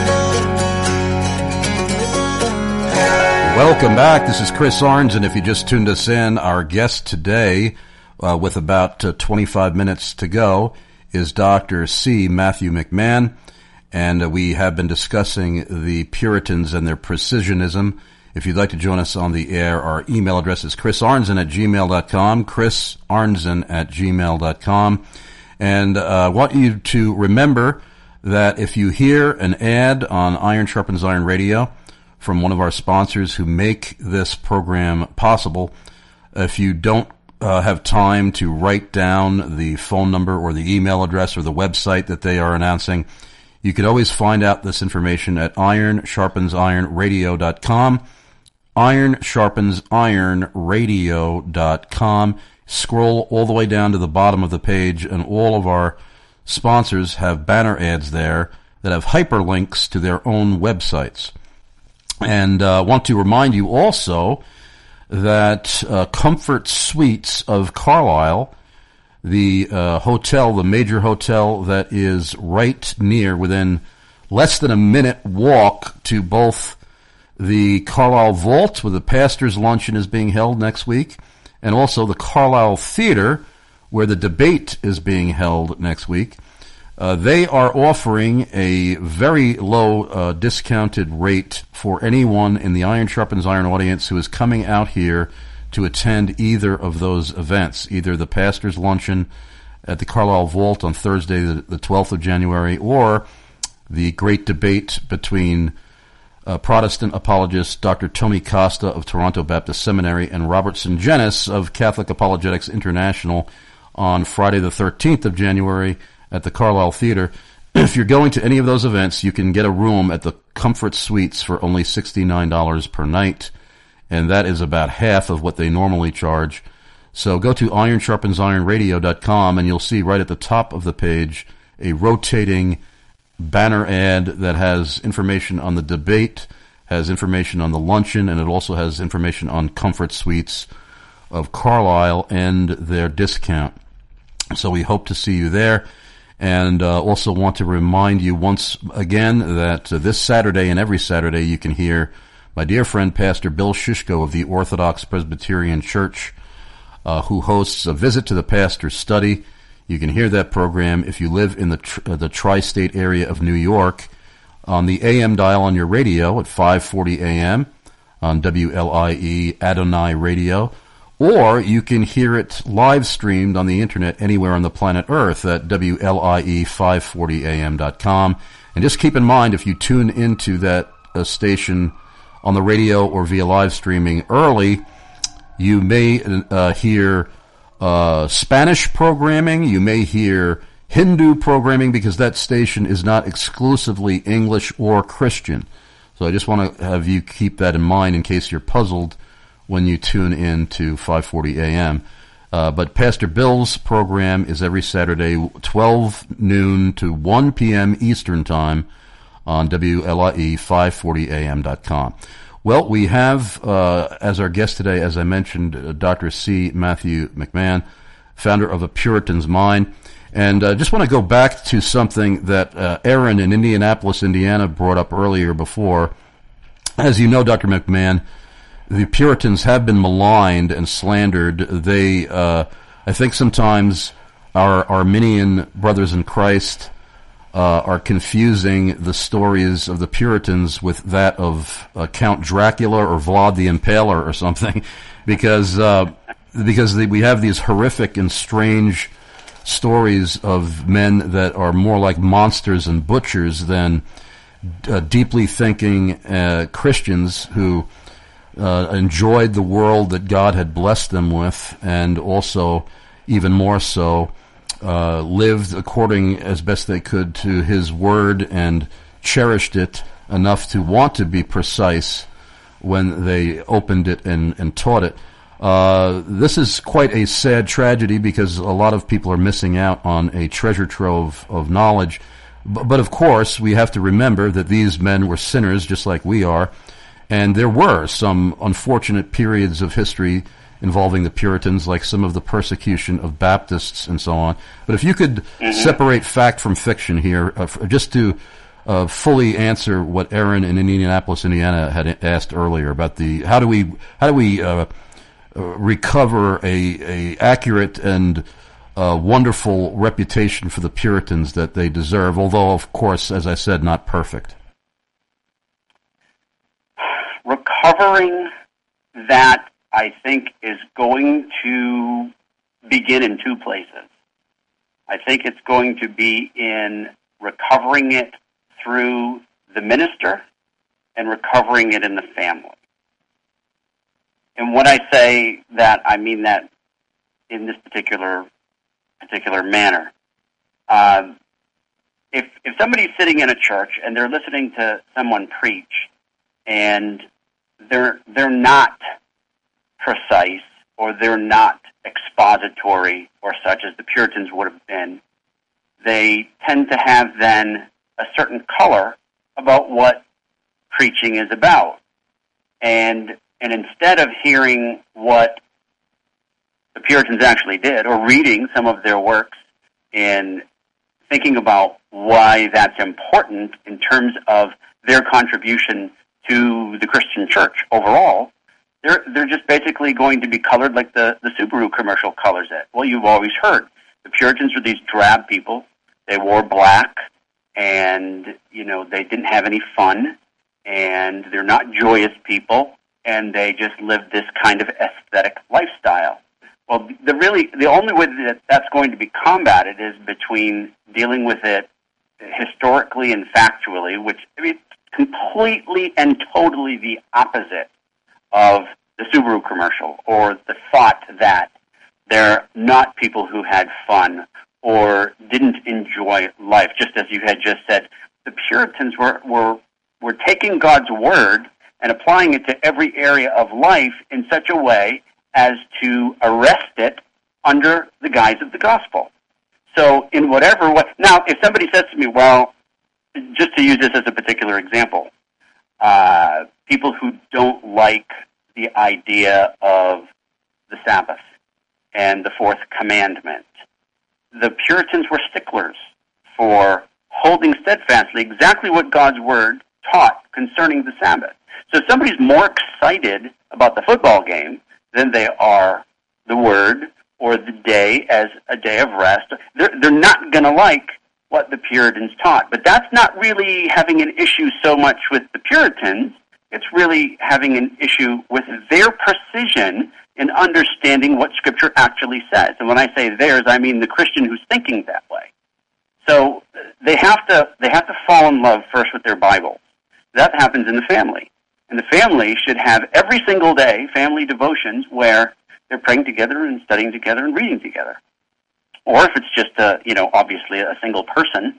B: Welcome back. This is Chris Arns, and if you just tuned us in, our guest today, with about 25 minutes to go, is Dr. C. Matthew McMahon, and we have been discussing the Puritans and their precisionism. If you'd like to join us on the air, our email address is chrisarnzen@gmail.com, chrisarnzen@gmail.com. And I want you to remember that if you hear an ad on Iron Sharpens Iron Radio from one of our sponsors who make this program possible, if you don't have time to write down the phone number or the email address or the website that they are announcing, you can always find out this information at ironsharpensironradio.com, ironsharpensironradio.com. Scroll all the way down to the bottom of the page, and all of our sponsors have banner ads there that have hyperlinks to their own websites. And I want to remind you also that Comfort Suites of Carlisle, the hotel, the major hotel that is right near, within less than a minute walk to both the Carlisle Vault, where the pastor's luncheon is being held next week, and also the Carlisle Theater, where the debate is being held next week. They are offering a very low discounted rate for anyone in the Iron Sharpens Iron audience who is coming out here to attend either of those events, either the pastor's luncheon at the Carlisle Vault on Thursday, the 12th of January, or the great debate between Protestant apologist Dr. Tony Costa of Toronto Baptist Seminary and Robert Sungenis of Catholic Apologetics International on Friday the 13th of January at the Carlisle Theater. If you're going to any of those events, you can get a room at the Comfort Suites for only $69 per night, and that is about half of what they normally charge. So go to ironsharpensironradio.com, and you'll see right at the top of the page a rotating banner ad that has information on the debate, has information on the luncheon, and it also has information on Comfort Suites of Carlisle and their discount. So we hope to see you there. And also want to remind you once again that this Saturday and every Saturday you can hear my dear friend Pastor Bill Shishko of the Orthodox Presbyterian Church, who hosts a Visit to the Pastor's Study. You can hear that program if you live in the tri-state area of New York on the AM dial on your radio at 540 AM on WLIE Adonai Radio, or you can hear it live streamed on the internet anywhere on the planet Earth at WLIE540AM.com. And just keep in mind, if you tune into that station on the radio or via live streaming early, you may hear Spanish programming, you may hear Hindu programming, because that station is not exclusively English or Christian. So I just want to have you keep that in mind in case you're puzzled when you tune in to 540 AM. But Pastor Bill's program is every Saturday, 12 noon to 1 p.m. Eastern Time on WLIE540AM.com. Well, we have, as our guest today, as I mentioned, Dr. C. Matthew McMahon, founder of A Puritan's Mind. And just want to go back to something that Aaron in Indianapolis, Indiana, brought up earlier before. As you know, Dr. McMahon, the Puritans have been maligned and slandered. They, I think sometimes our Arminian brothers in Christ are confusing the stories of the Puritans with that of Count Dracula or Vlad the Impaler or something, because we have these horrific and strange stories of men that are more like monsters and butchers than deeply thinking Christians who enjoyed the world that God had blessed them with, and also, even more so, lived according as best they could to His Word and cherished it enough to want to be precise when they opened it and taught it. This is quite a sad tragedy because a lot of people are missing out on a treasure trove of knowledge. But of course, we have to remember that these men were sinners just like we are, and there were some unfortunate periods of history involving the Puritans, like some of the persecution of Baptists and so on. But if you could separate fact from fiction here, just to fully answer what Aaron in Indianapolis, Indiana had asked earlier about the how do we recover a accurate and wonderful reputation for the Puritans that they deserve, although, of course, as I said, not perfect.
C: Recovering that, I think, is going to begin in two places. I think it's going to be in recovering it through the minister and recovering it in the family. And when I say that, I mean that in this particular manner. If somebody's sitting in a church and they're listening to someone preach, and they're not precise, or they're not expository or such as the Puritans would have been, they tend to have then a certain color about what preaching is about. And instead of hearing what the Puritans actually did, or reading some of their works and thinking about why that's important in terms of their contribution to the Christian church overall, they're just basically going to be colored like the Subaru commercial colors it. Well, you've always heard the Puritans were these drab people. They wore black, and they didn't have any fun, and they're not joyous people, and they just lived this kind of aesthetic lifestyle. Well, the only way that that's going to be combated is between dealing with it historically and factually, which completely and totally the opposite of the Subaru commercial, or the thought that they're not people who had fun or didn't enjoy life. Just as you had just said, the Puritans were taking God's word and applying it to every area of life in such a way as to arrest it under the guise of the gospel. So in whatever way... Now, if somebody says to me, well, just to use this as a particular example, people who don't like the idea of the Sabbath and the fourth commandment, the Puritans were sticklers for holding steadfastly exactly what God's word taught concerning the Sabbath. So if somebody's more excited about the football game than they are the word or the day as a day of rest. They're not going to like what the Puritans taught. But that's not really having an issue so much with the Puritans. It's really having an issue with their precision in understanding what Scripture actually says. And when I say theirs, I mean the Christian who's thinking that way. So they have to fall in love first with their Bible. That happens in the family. And the family should have every single day family devotions where they're praying together and studying together and reading together. Or if it's just obviously a single person,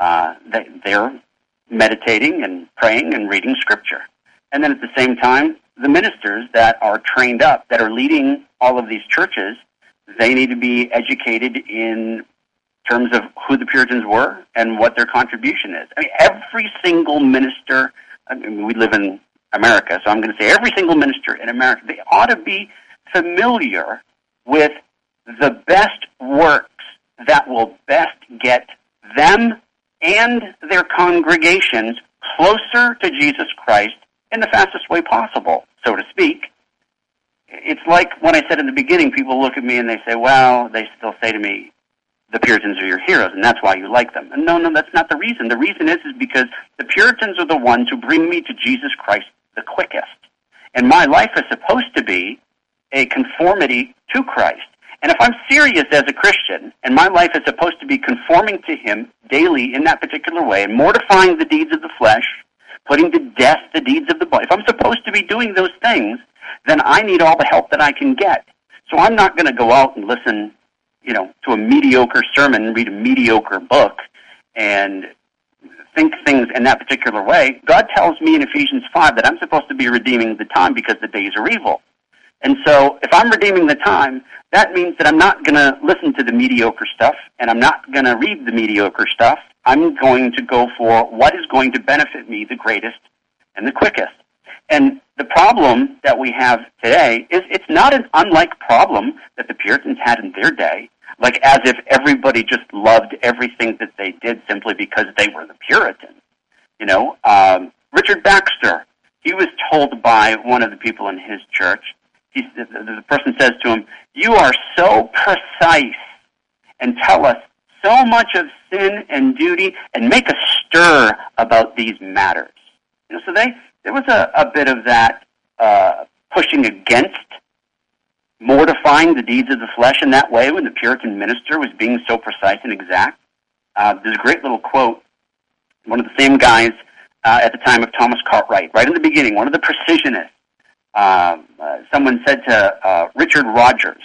C: they're meditating and praying and reading Scripture. And then at the same time, the ministers that are trained up, that are leading all of these churches, they need to be educated in terms of who the Puritans were and what their contribution is. I mean, every single minister, we live in America, so I'm going to say every single minister in America, they ought to be familiar with the best works that will best get them and their congregations closer to Jesus Christ in the fastest way possible, so to speak. It's like when I said in the beginning, people look at me and they say, well, they still say to me, the Puritans are your heroes, and that's why you like them. And no, that's not the reason. The reason is because the Puritans are the ones who bring me to Jesus Christ the quickest. And my life is supposed to be a conformity to Christ. And if I'm serious as a Christian, and my life is supposed to be conforming to Him daily in that particular way, and mortifying the deeds of the flesh, putting to death the deeds of the body, if I'm supposed to be doing those things, then I need all the help that I can get. So I'm not going to go out and listen, to a mediocre sermon, read a mediocre book, and think things in that particular way. God tells me in Ephesians 5 that I'm supposed to be redeeming the time because the days are evil. And so if I'm redeeming the time, that means that I'm not going to listen to the mediocre stuff, and I'm not going to read the mediocre stuff. I'm going to go for what is going to benefit me the greatest and the quickest. And the problem that we have today is it's not an unlike problem that the Puritans had in their day, like as if everybody just loved everything that they did simply because they were the Puritans. Richard Baxter, he was told by one of the people in his church, the person says to him, "You are so precise and tell us so much of sin and duty and make a stir about these matters." So there was a bit of that pushing against mortifying the deeds of the flesh in that way when the Puritan minister was being so precise and exact. There's a great little quote. One of the same guys at the time of Thomas Cartwright, right in the beginning, one of the precisionists, someone said to Richard Rogers,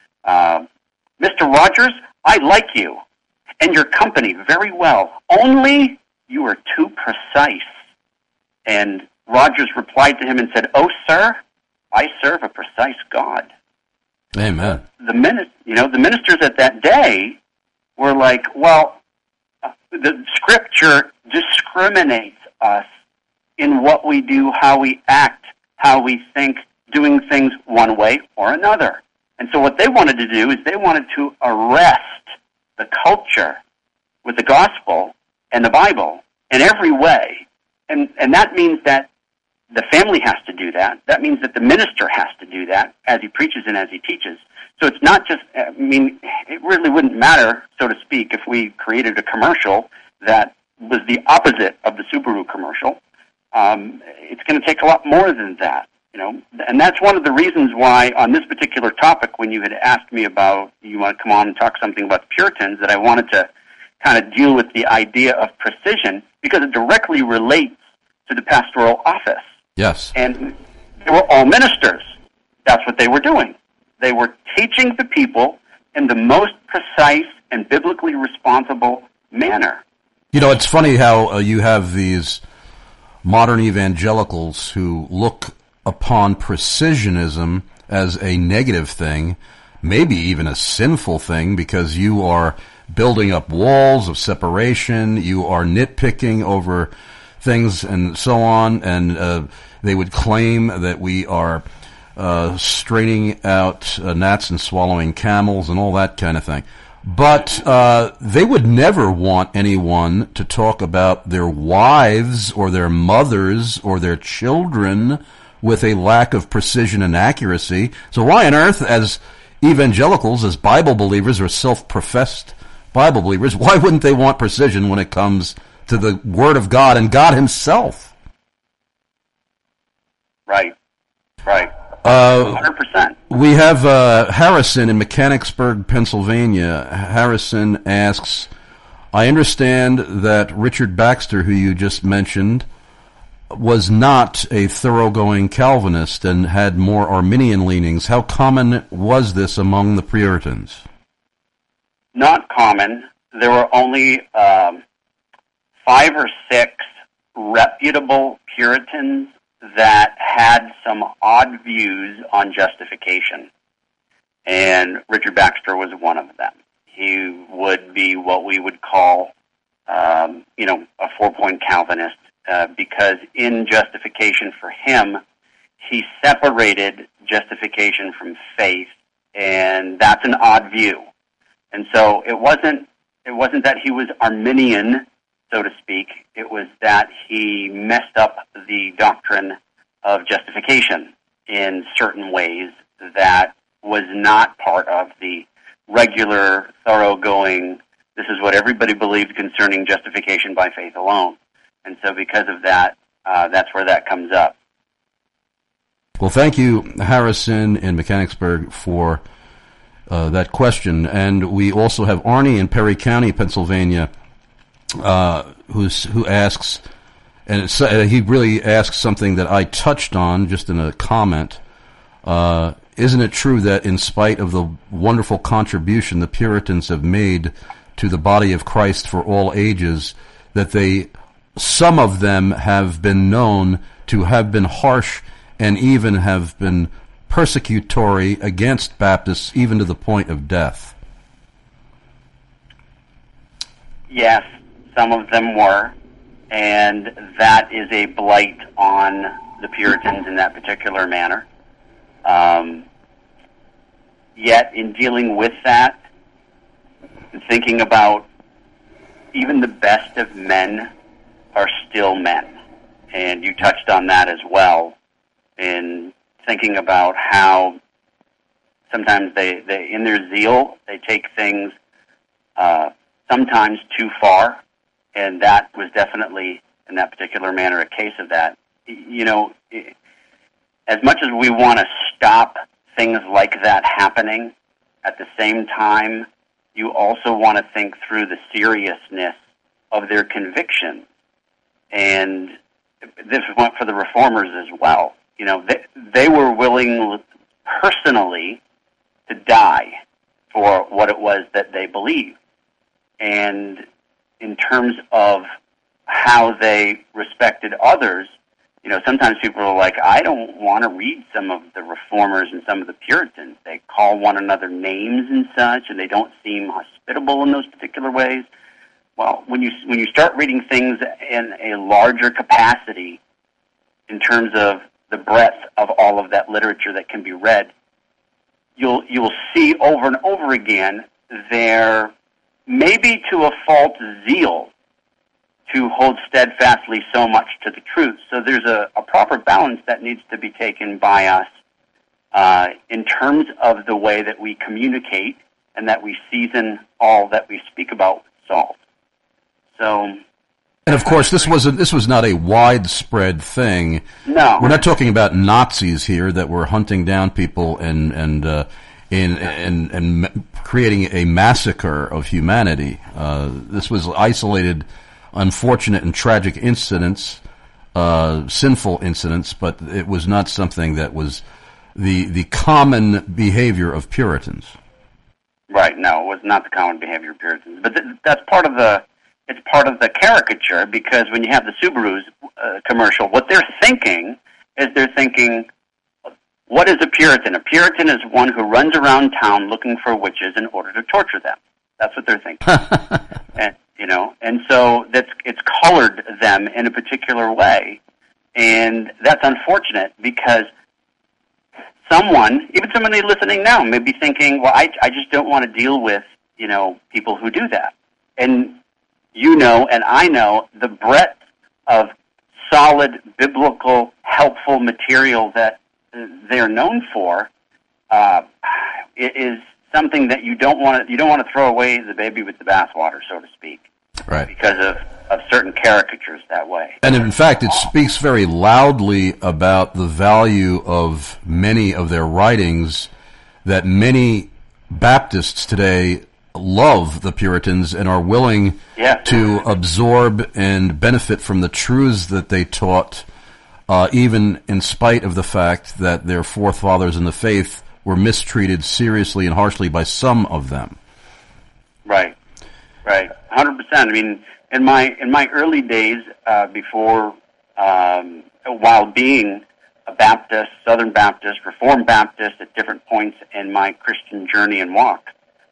C: "Mr. Rogers, I like you and your company very well, only you are too precise." And Rogers replied to him and said, "Oh, sir, I serve a precise God."
B: Amen.
C: The ministers at that day were like, well, the Scripture discriminates us in what we do, how we act, how we think, doing things one way or another. And so what they wanted to do is they wanted to arrest the culture with the gospel and the Bible in every way. And that means that the family has to do that. That means that the minister has to do that as he preaches and as he teaches. So it's not just, it really wouldn't matter, so to speak, if we created a commercial that was the opposite of the Subaru commercial. It's going to take a lot more than that, And that's one of the reasons why on this particular topic, when you had asked me about, you want to come on and talk something about the Puritans, that I wanted to kind of deal with the idea of precision because it directly relates to the pastoral office.
B: Yes.
C: And they were all ministers. That's what they were doing. They were teaching the people in the most precise and biblically responsible manner.
B: It's funny how you have these modern evangelicals who look upon precisionism as a negative thing, maybe even a sinful thing, because you are building up walls of separation, you are nitpicking over things and so on, and they would claim that we are straining out gnats and swallowing camels and all that kind of thing. But they would never want anyone to talk about their wives or their mothers or their children with a lack of precision and accuracy. So why on earth, as evangelicals, as Bible believers or self-professed Bible believers, why wouldn't they want precision when it comes to the Word of God and God Himself?
C: Right. 100%.
B: We have Harrison in Mechanicsburg, Pennsylvania. Harrison asks, I understand that Richard Baxter, who you just mentioned, was not a thoroughgoing Calvinist and had more Arminian leanings. How common was this among the Puritans?
C: Not common. There were only 5 or 6 reputable Puritans that had some odd views on justification, and Richard Baxter was one of them. He would be what we would call, a 4-point Calvinist, because in justification for him, he separated justification from faith, and that's an odd view. And so it wasn't that he was Arminian, so to speak. It was that he messed up the doctrine of justification in certain ways that was not part of the regular, thoroughgoing, this is what everybody believes concerning justification by faith alone. And so because of that, that's where that comes up.
B: Well, thank you, Harrison in Mechanicsburg, for that question. And we also have Arnie in Perry County, Pennsylvania, who asks, and he really asks something that I touched on just in a comment. Isn't it true that in spite of the wonderful contribution the Puritans have made to the body of Christ for all ages, that some of them have been known to have been harsh and even have been persecutory against Baptists, even to the point of death?
C: Yes, some of them were, and that is a blight on the Puritans in that particular manner. Yet, in dealing with that, thinking about even the best of men are still men, and you touched on that as well, in thinking about how sometimes they in their zeal, they take things sometimes too far, and that was definitely, in that particular manner, a case of that. As much as we want to stop things like that happening, at the same time, you also want to think through the seriousness of their conviction. And this went for the Reformers as well. They were willing personally to die for what it was that they believed. And in terms of how they respected others, sometimes people are like, I don't want to read some of the Reformers and some of the Puritans. They call one another names and such, and they don't seem hospitable in those particular ways. Well, when you start reading things in a larger capacity in terms of the breadth of all of that literature that can be read, you'll see over and over again their, maybe to a fault, zeal to hold steadfastly so much to the truth. So there's a proper balance that needs to be taken by us in terms of the way that we communicate and that we season all that we speak about with salt. So,
B: and of course, this was not a widespread thing.
C: No,
B: we're not talking about Nazis here that were hunting down people and creating a massacre of humanity. This was isolated, unfortunate and tragic incidents, sinful incidents, but it was not something that was the common behavior of Puritans.
C: Right. No, it was not the common behavior of Puritans. But that's part of the. It's part of the caricature, because when you have the Subaru's commercial, what they're thinking is what is a Puritan? A Puritan is one who runs around town looking for witches in order to torture them. That's what they're thinking. And so it's colored them in a particular way. And that's unfortunate, because even somebody listening now may be thinking, well, I just don't want to deal with, people who do that. And and I know the breadth of solid, biblical, helpful material that they're known for. it is something that you don't want to throw away the baby with the bathwater, so to speak,
B: right?
C: Because of certain caricatures that way.
B: And in fact, it speaks very loudly about the value of many of their writings, that many Baptists today love the Puritans and are willing to absorb and benefit from the truths that they taught, even in spite of the fact that their forefathers in the faith were mistreated seriously and harshly by some of them.
C: Right, 100%. I mean, in my early days, before, while being a Baptist, Southern Baptist, Reformed Baptist at different points in my Christian journey and walk,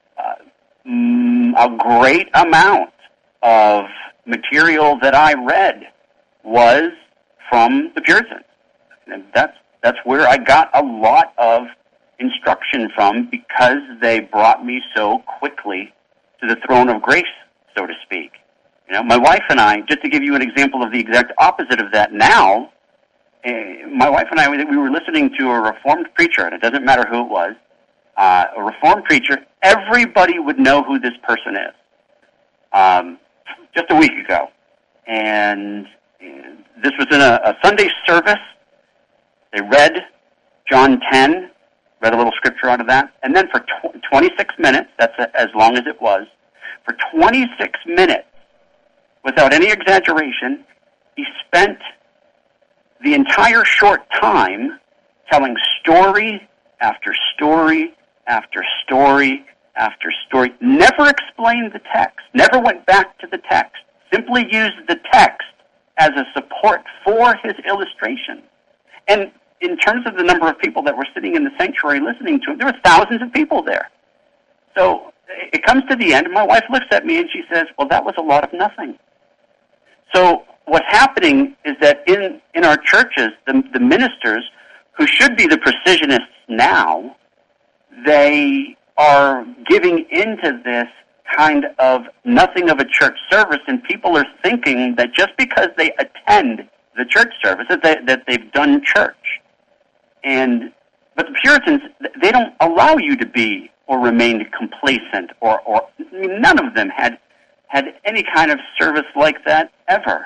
C: a great amount of material that I read was from the Puritans. And that's where I got a lot of instruction from, because they brought me so quickly to the throne of grace, so to speak. You know, my wife and I, just to give you an example of the exact opposite of that now, my wife and I, we were listening to a Reformed preacher, and it doesn't matter who it was, a Reformed preacher. Everybody would know who this person is. Just a week ago. And this was in a Sunday service. They read John 10, read a little scripture out of that, and then for 26 minutes, that's as long as it was, for 26 minutes, without any exaggeration, he spent the entire short time telling story after story after story after story, never explained the text, never went back to the text, simply used the text as a support for his illustration. And in terms of the number of people that were sitting in the sanctuary listening to him, there were thousands of people there. So it comes to the end, and my wife looks at me and she says, well, that was a lot of nothing. So what's happening is that in our churches, the ministers, who should be the precisionists now, they are giving into this kind of nothing of a church service, and people are thinking that just because they attend the church service that they've done church. But the Puritans, they don't allow you to be or remain complacent, or none of them had any kind of service like that ever.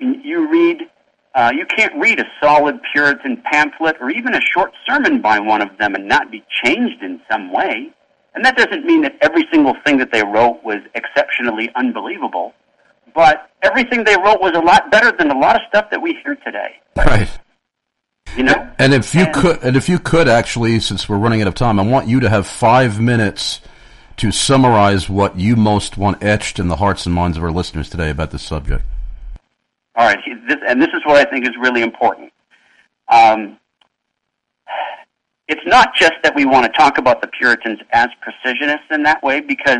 C: You can't read a solid Puritan pamphlet or even a short sermon by one of them and not be changed in some way. And that doesn't mean that every single thing that they wrote was exceptionally unbelievable, but everything they wrote was a lot better than a lot of stuff that we hear today.
B: Right.
C: You know?
B: And if you could actually, since we're running out of time, I want you to have 5 minutes to summarize what you most want etched in the hearts and minds of our listeners today about this subject.
C: All right, this is what I think is really important. It's not just that we want to talk about the Puritans as precisionists in that way, because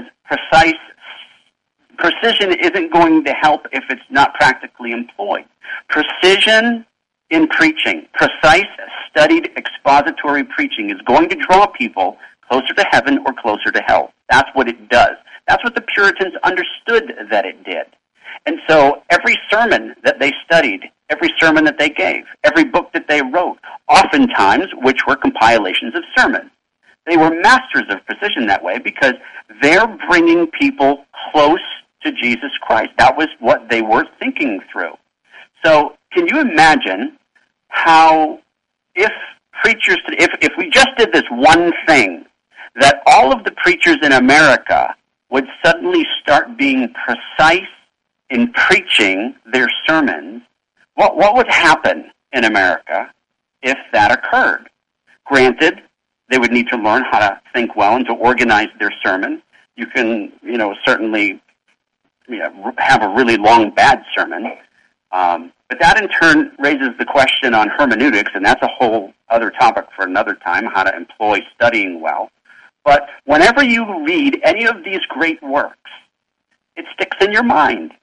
C: precision isn't going to help if it's not practically employed. Precision in preaching, precise, studied, expository preaching is going to draw people closer to heaven or closer to hell. That's what it does. That's what the Puritans understood that it did. And so every sermon that they studied, every sermon that they gave, every book that they wrote, oftentimes, which were compilations of sermons, they were masters of precision that way, because they're bringing people close to Jesus Christ. That was what they were thinking through. So can you imagine how if we just did this one thing, that all of the preachers in America would suddenly start being precise in preaching their sermons? What would happen in America if that occurred? Granted, they would need to learn how to think well and to organize their sermon. You can, certainly have a really long bad sermon. But that in turn raises the question on hermeneutics, and that's a whole other topic for another time, how to employ studying well. But whenever you read any of these great works, it sticks in your mind.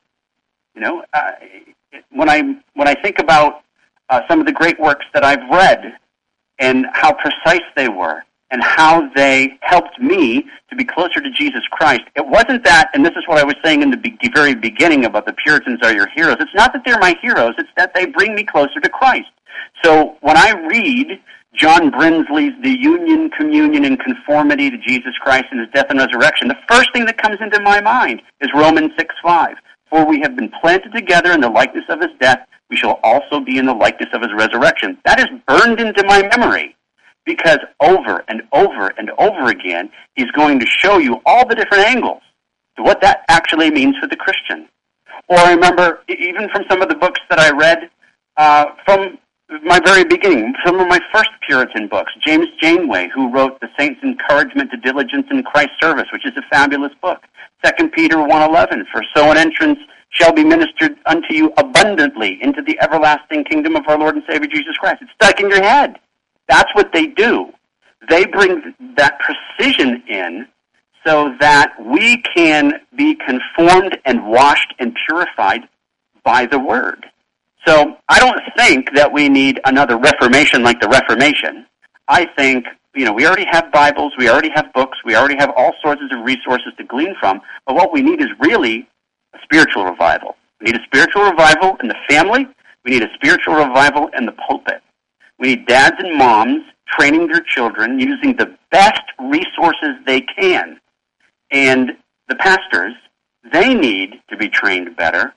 C: When I think about some of the great works that I've read and how precise they were and how they helped me to be closer to Jesus Christ, it wasn't that, and this is what I was saying in the very beginning about the Puritans are your heroes. It's not that they're my heroes, it's that they bring me closer to Christ. So when I read John Brinsley's The Union, Communion, and Conformity to Jesus Christ and His Death and Resurrection, the first thing that comes into my mind is Romans 6:5. For we have been planted together in the likeness of His death, we shall also be in the likeness of His resurrection. That is burned into my memory because over and over and over again, He's going to show you all the different angles to what that actually means for the Christian. Or I remember, even from some of the books that I read from my very beginning, some of my first Puritan books, James Janeway, who wrote The Saints' Encouragement to Diligence in Christ's Service, which is a fabulous book. 2 Peter 1:11, for so an entrance shall be ministered unto you abundantly into the everlasting kingdom of our Lord and Savior Jesus Christ. It's stuck in your head. That's what they do. They bring that precision in so that we can be conformed and washed and purified by the Word. So I don't think that we need another Reformation like the Reformation. I think, we already have Bibles, we already have books, we already have all sorts of resources to glean from, but what we need is really a spiritual revival. We need a spiritual revival in the family. We need a spiritual revival in the pulpit. We need dads and moms training their children using the best resources they can. And the pastors, they need to be trained better.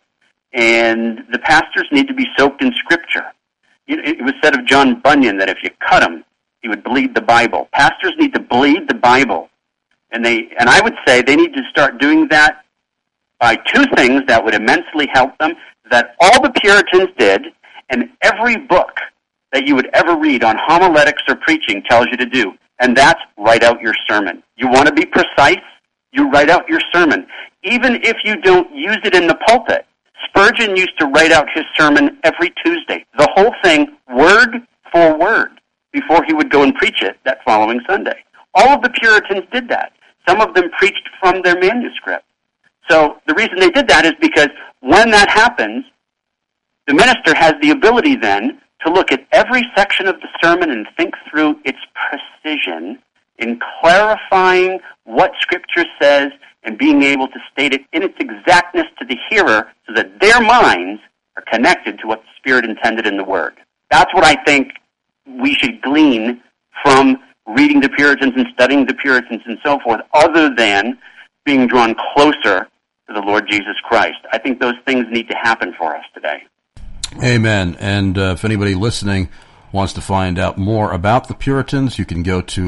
C: And the pastors need to be soaked in Scripture. It was said of John Bunyan that if you cut him, he would bleed the Bible. Pastors need to bleed the Bible. And I would say they need to start doing that by two things that would immensely help them, that all the Puritans did, and every book that you would ever read on homiletics or preaching tells you to do, and that's write out your sermon. You want to be precise? You write out your sermon. Even if you don't use it in the pulpit, Spurgeon used to write out his sermon every Tuesday, the whole thing, word for word, before he would go and preach it that following Sunday. All of the Puritans did that. Some of them preached from their manuscript. So the reason they did that is because when that happens, the minister has the ability then to look at every section of the sermon and think through its precision in clarifying what Scripture says and being able to state it in its exactness to the hearer so that their minds are connected to what the Spirit intended in the Word. That's what I think we should glean from reading the Puritans and studying the Puritans and so forth, other than being drawn closer to the Lord Jesus Christ. I think those things need to happen for us today.
B: Amen. And if anybody listening wants to find out more about the Puritans, you can go to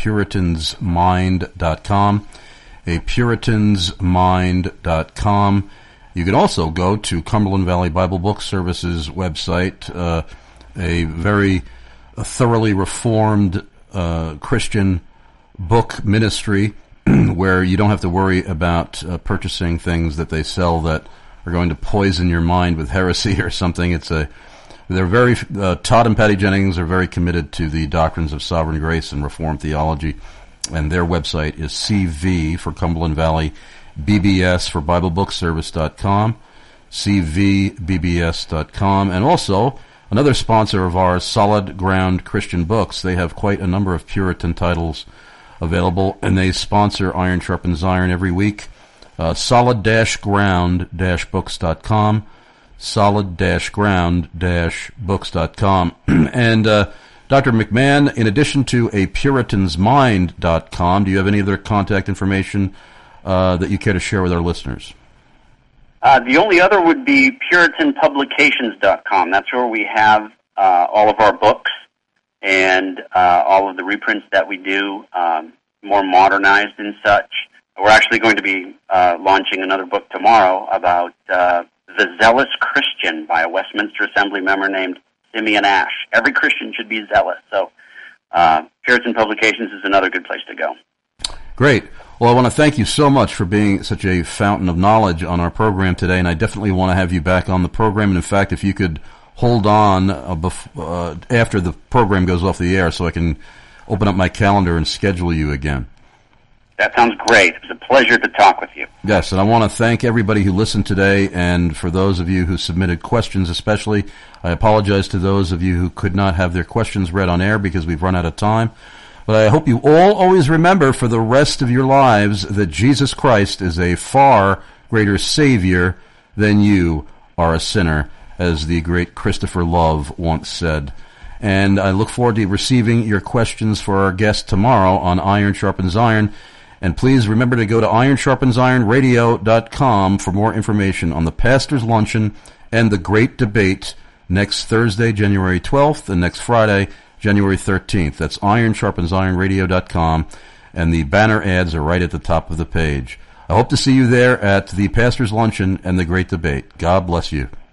B: apuritansmind.com. apuritansmind.com. You can also go to Cumberland Valley Bible Book Services website, a very thoroughly reformed Christian book ministry where you don't have to worry about purchasing things that they sell that are going to poison your mind with heresy or something. They're very, Todd and Patty Jennings are very committed to the doctrines of sovereign grace and Reformed theology, and their website is CV for Cumberland Valley, BBS for BibleBookService.com, CVBBS.com, and also another sponsor of ours, Solid Ground Christian Books. They have quite a number of Puritan titles available, and they sponsor Iron Sharpens Iron every week. Solid-ground-books.com, solid-ground-books.com. And Dr. McMahon, in addition to apuritansmind.com, do you have any other contact information that you care to share with our listeners?
C: The only other would be puritanpublications.com. That's where we have all of our books and all of the reprints that we do, more modernized and such. We're actually going to be launching another book tomorrow about The Zealous Christian by a Westminster Assembly member named Simeon Ash. Every Christian should be zealous. So Puritan Publications is another good place to go.
B: Great. Well, I want to thank you so much for being such a fountain of knowledge on our program today, and I definitely want to have you back on the program. And in fact, if you could hold on after the program goes off the air so I can open up my calendar and schedule you again.
C: That sounds great. It was a pleasure to talk with you.
B: Yes, and I want to thank everybody who listened today, and for those of you who submitted questions especially, I apologize to those of you who could not have their questions read on air because we've run out of time. But I hope you all always remember for the rest of your lives that Jesus Christ is a far greater Savior than you are a sinner, as the great Christopher Love once said. And I look forward to receiving your questions for our guest tomorrow on Iron Sharpens Iron. And please remember to go to ironsharpensironradio.com for more information on the Pastor's Luncheon and the Great Debate next Thursday, January 12th, and next Friday, January 13th. That's ironsharpensironradio.com, and the banner ads are right at the top of the page. I hope to see you there at the Pastor's Luncheon and the Great Debate. God bless you.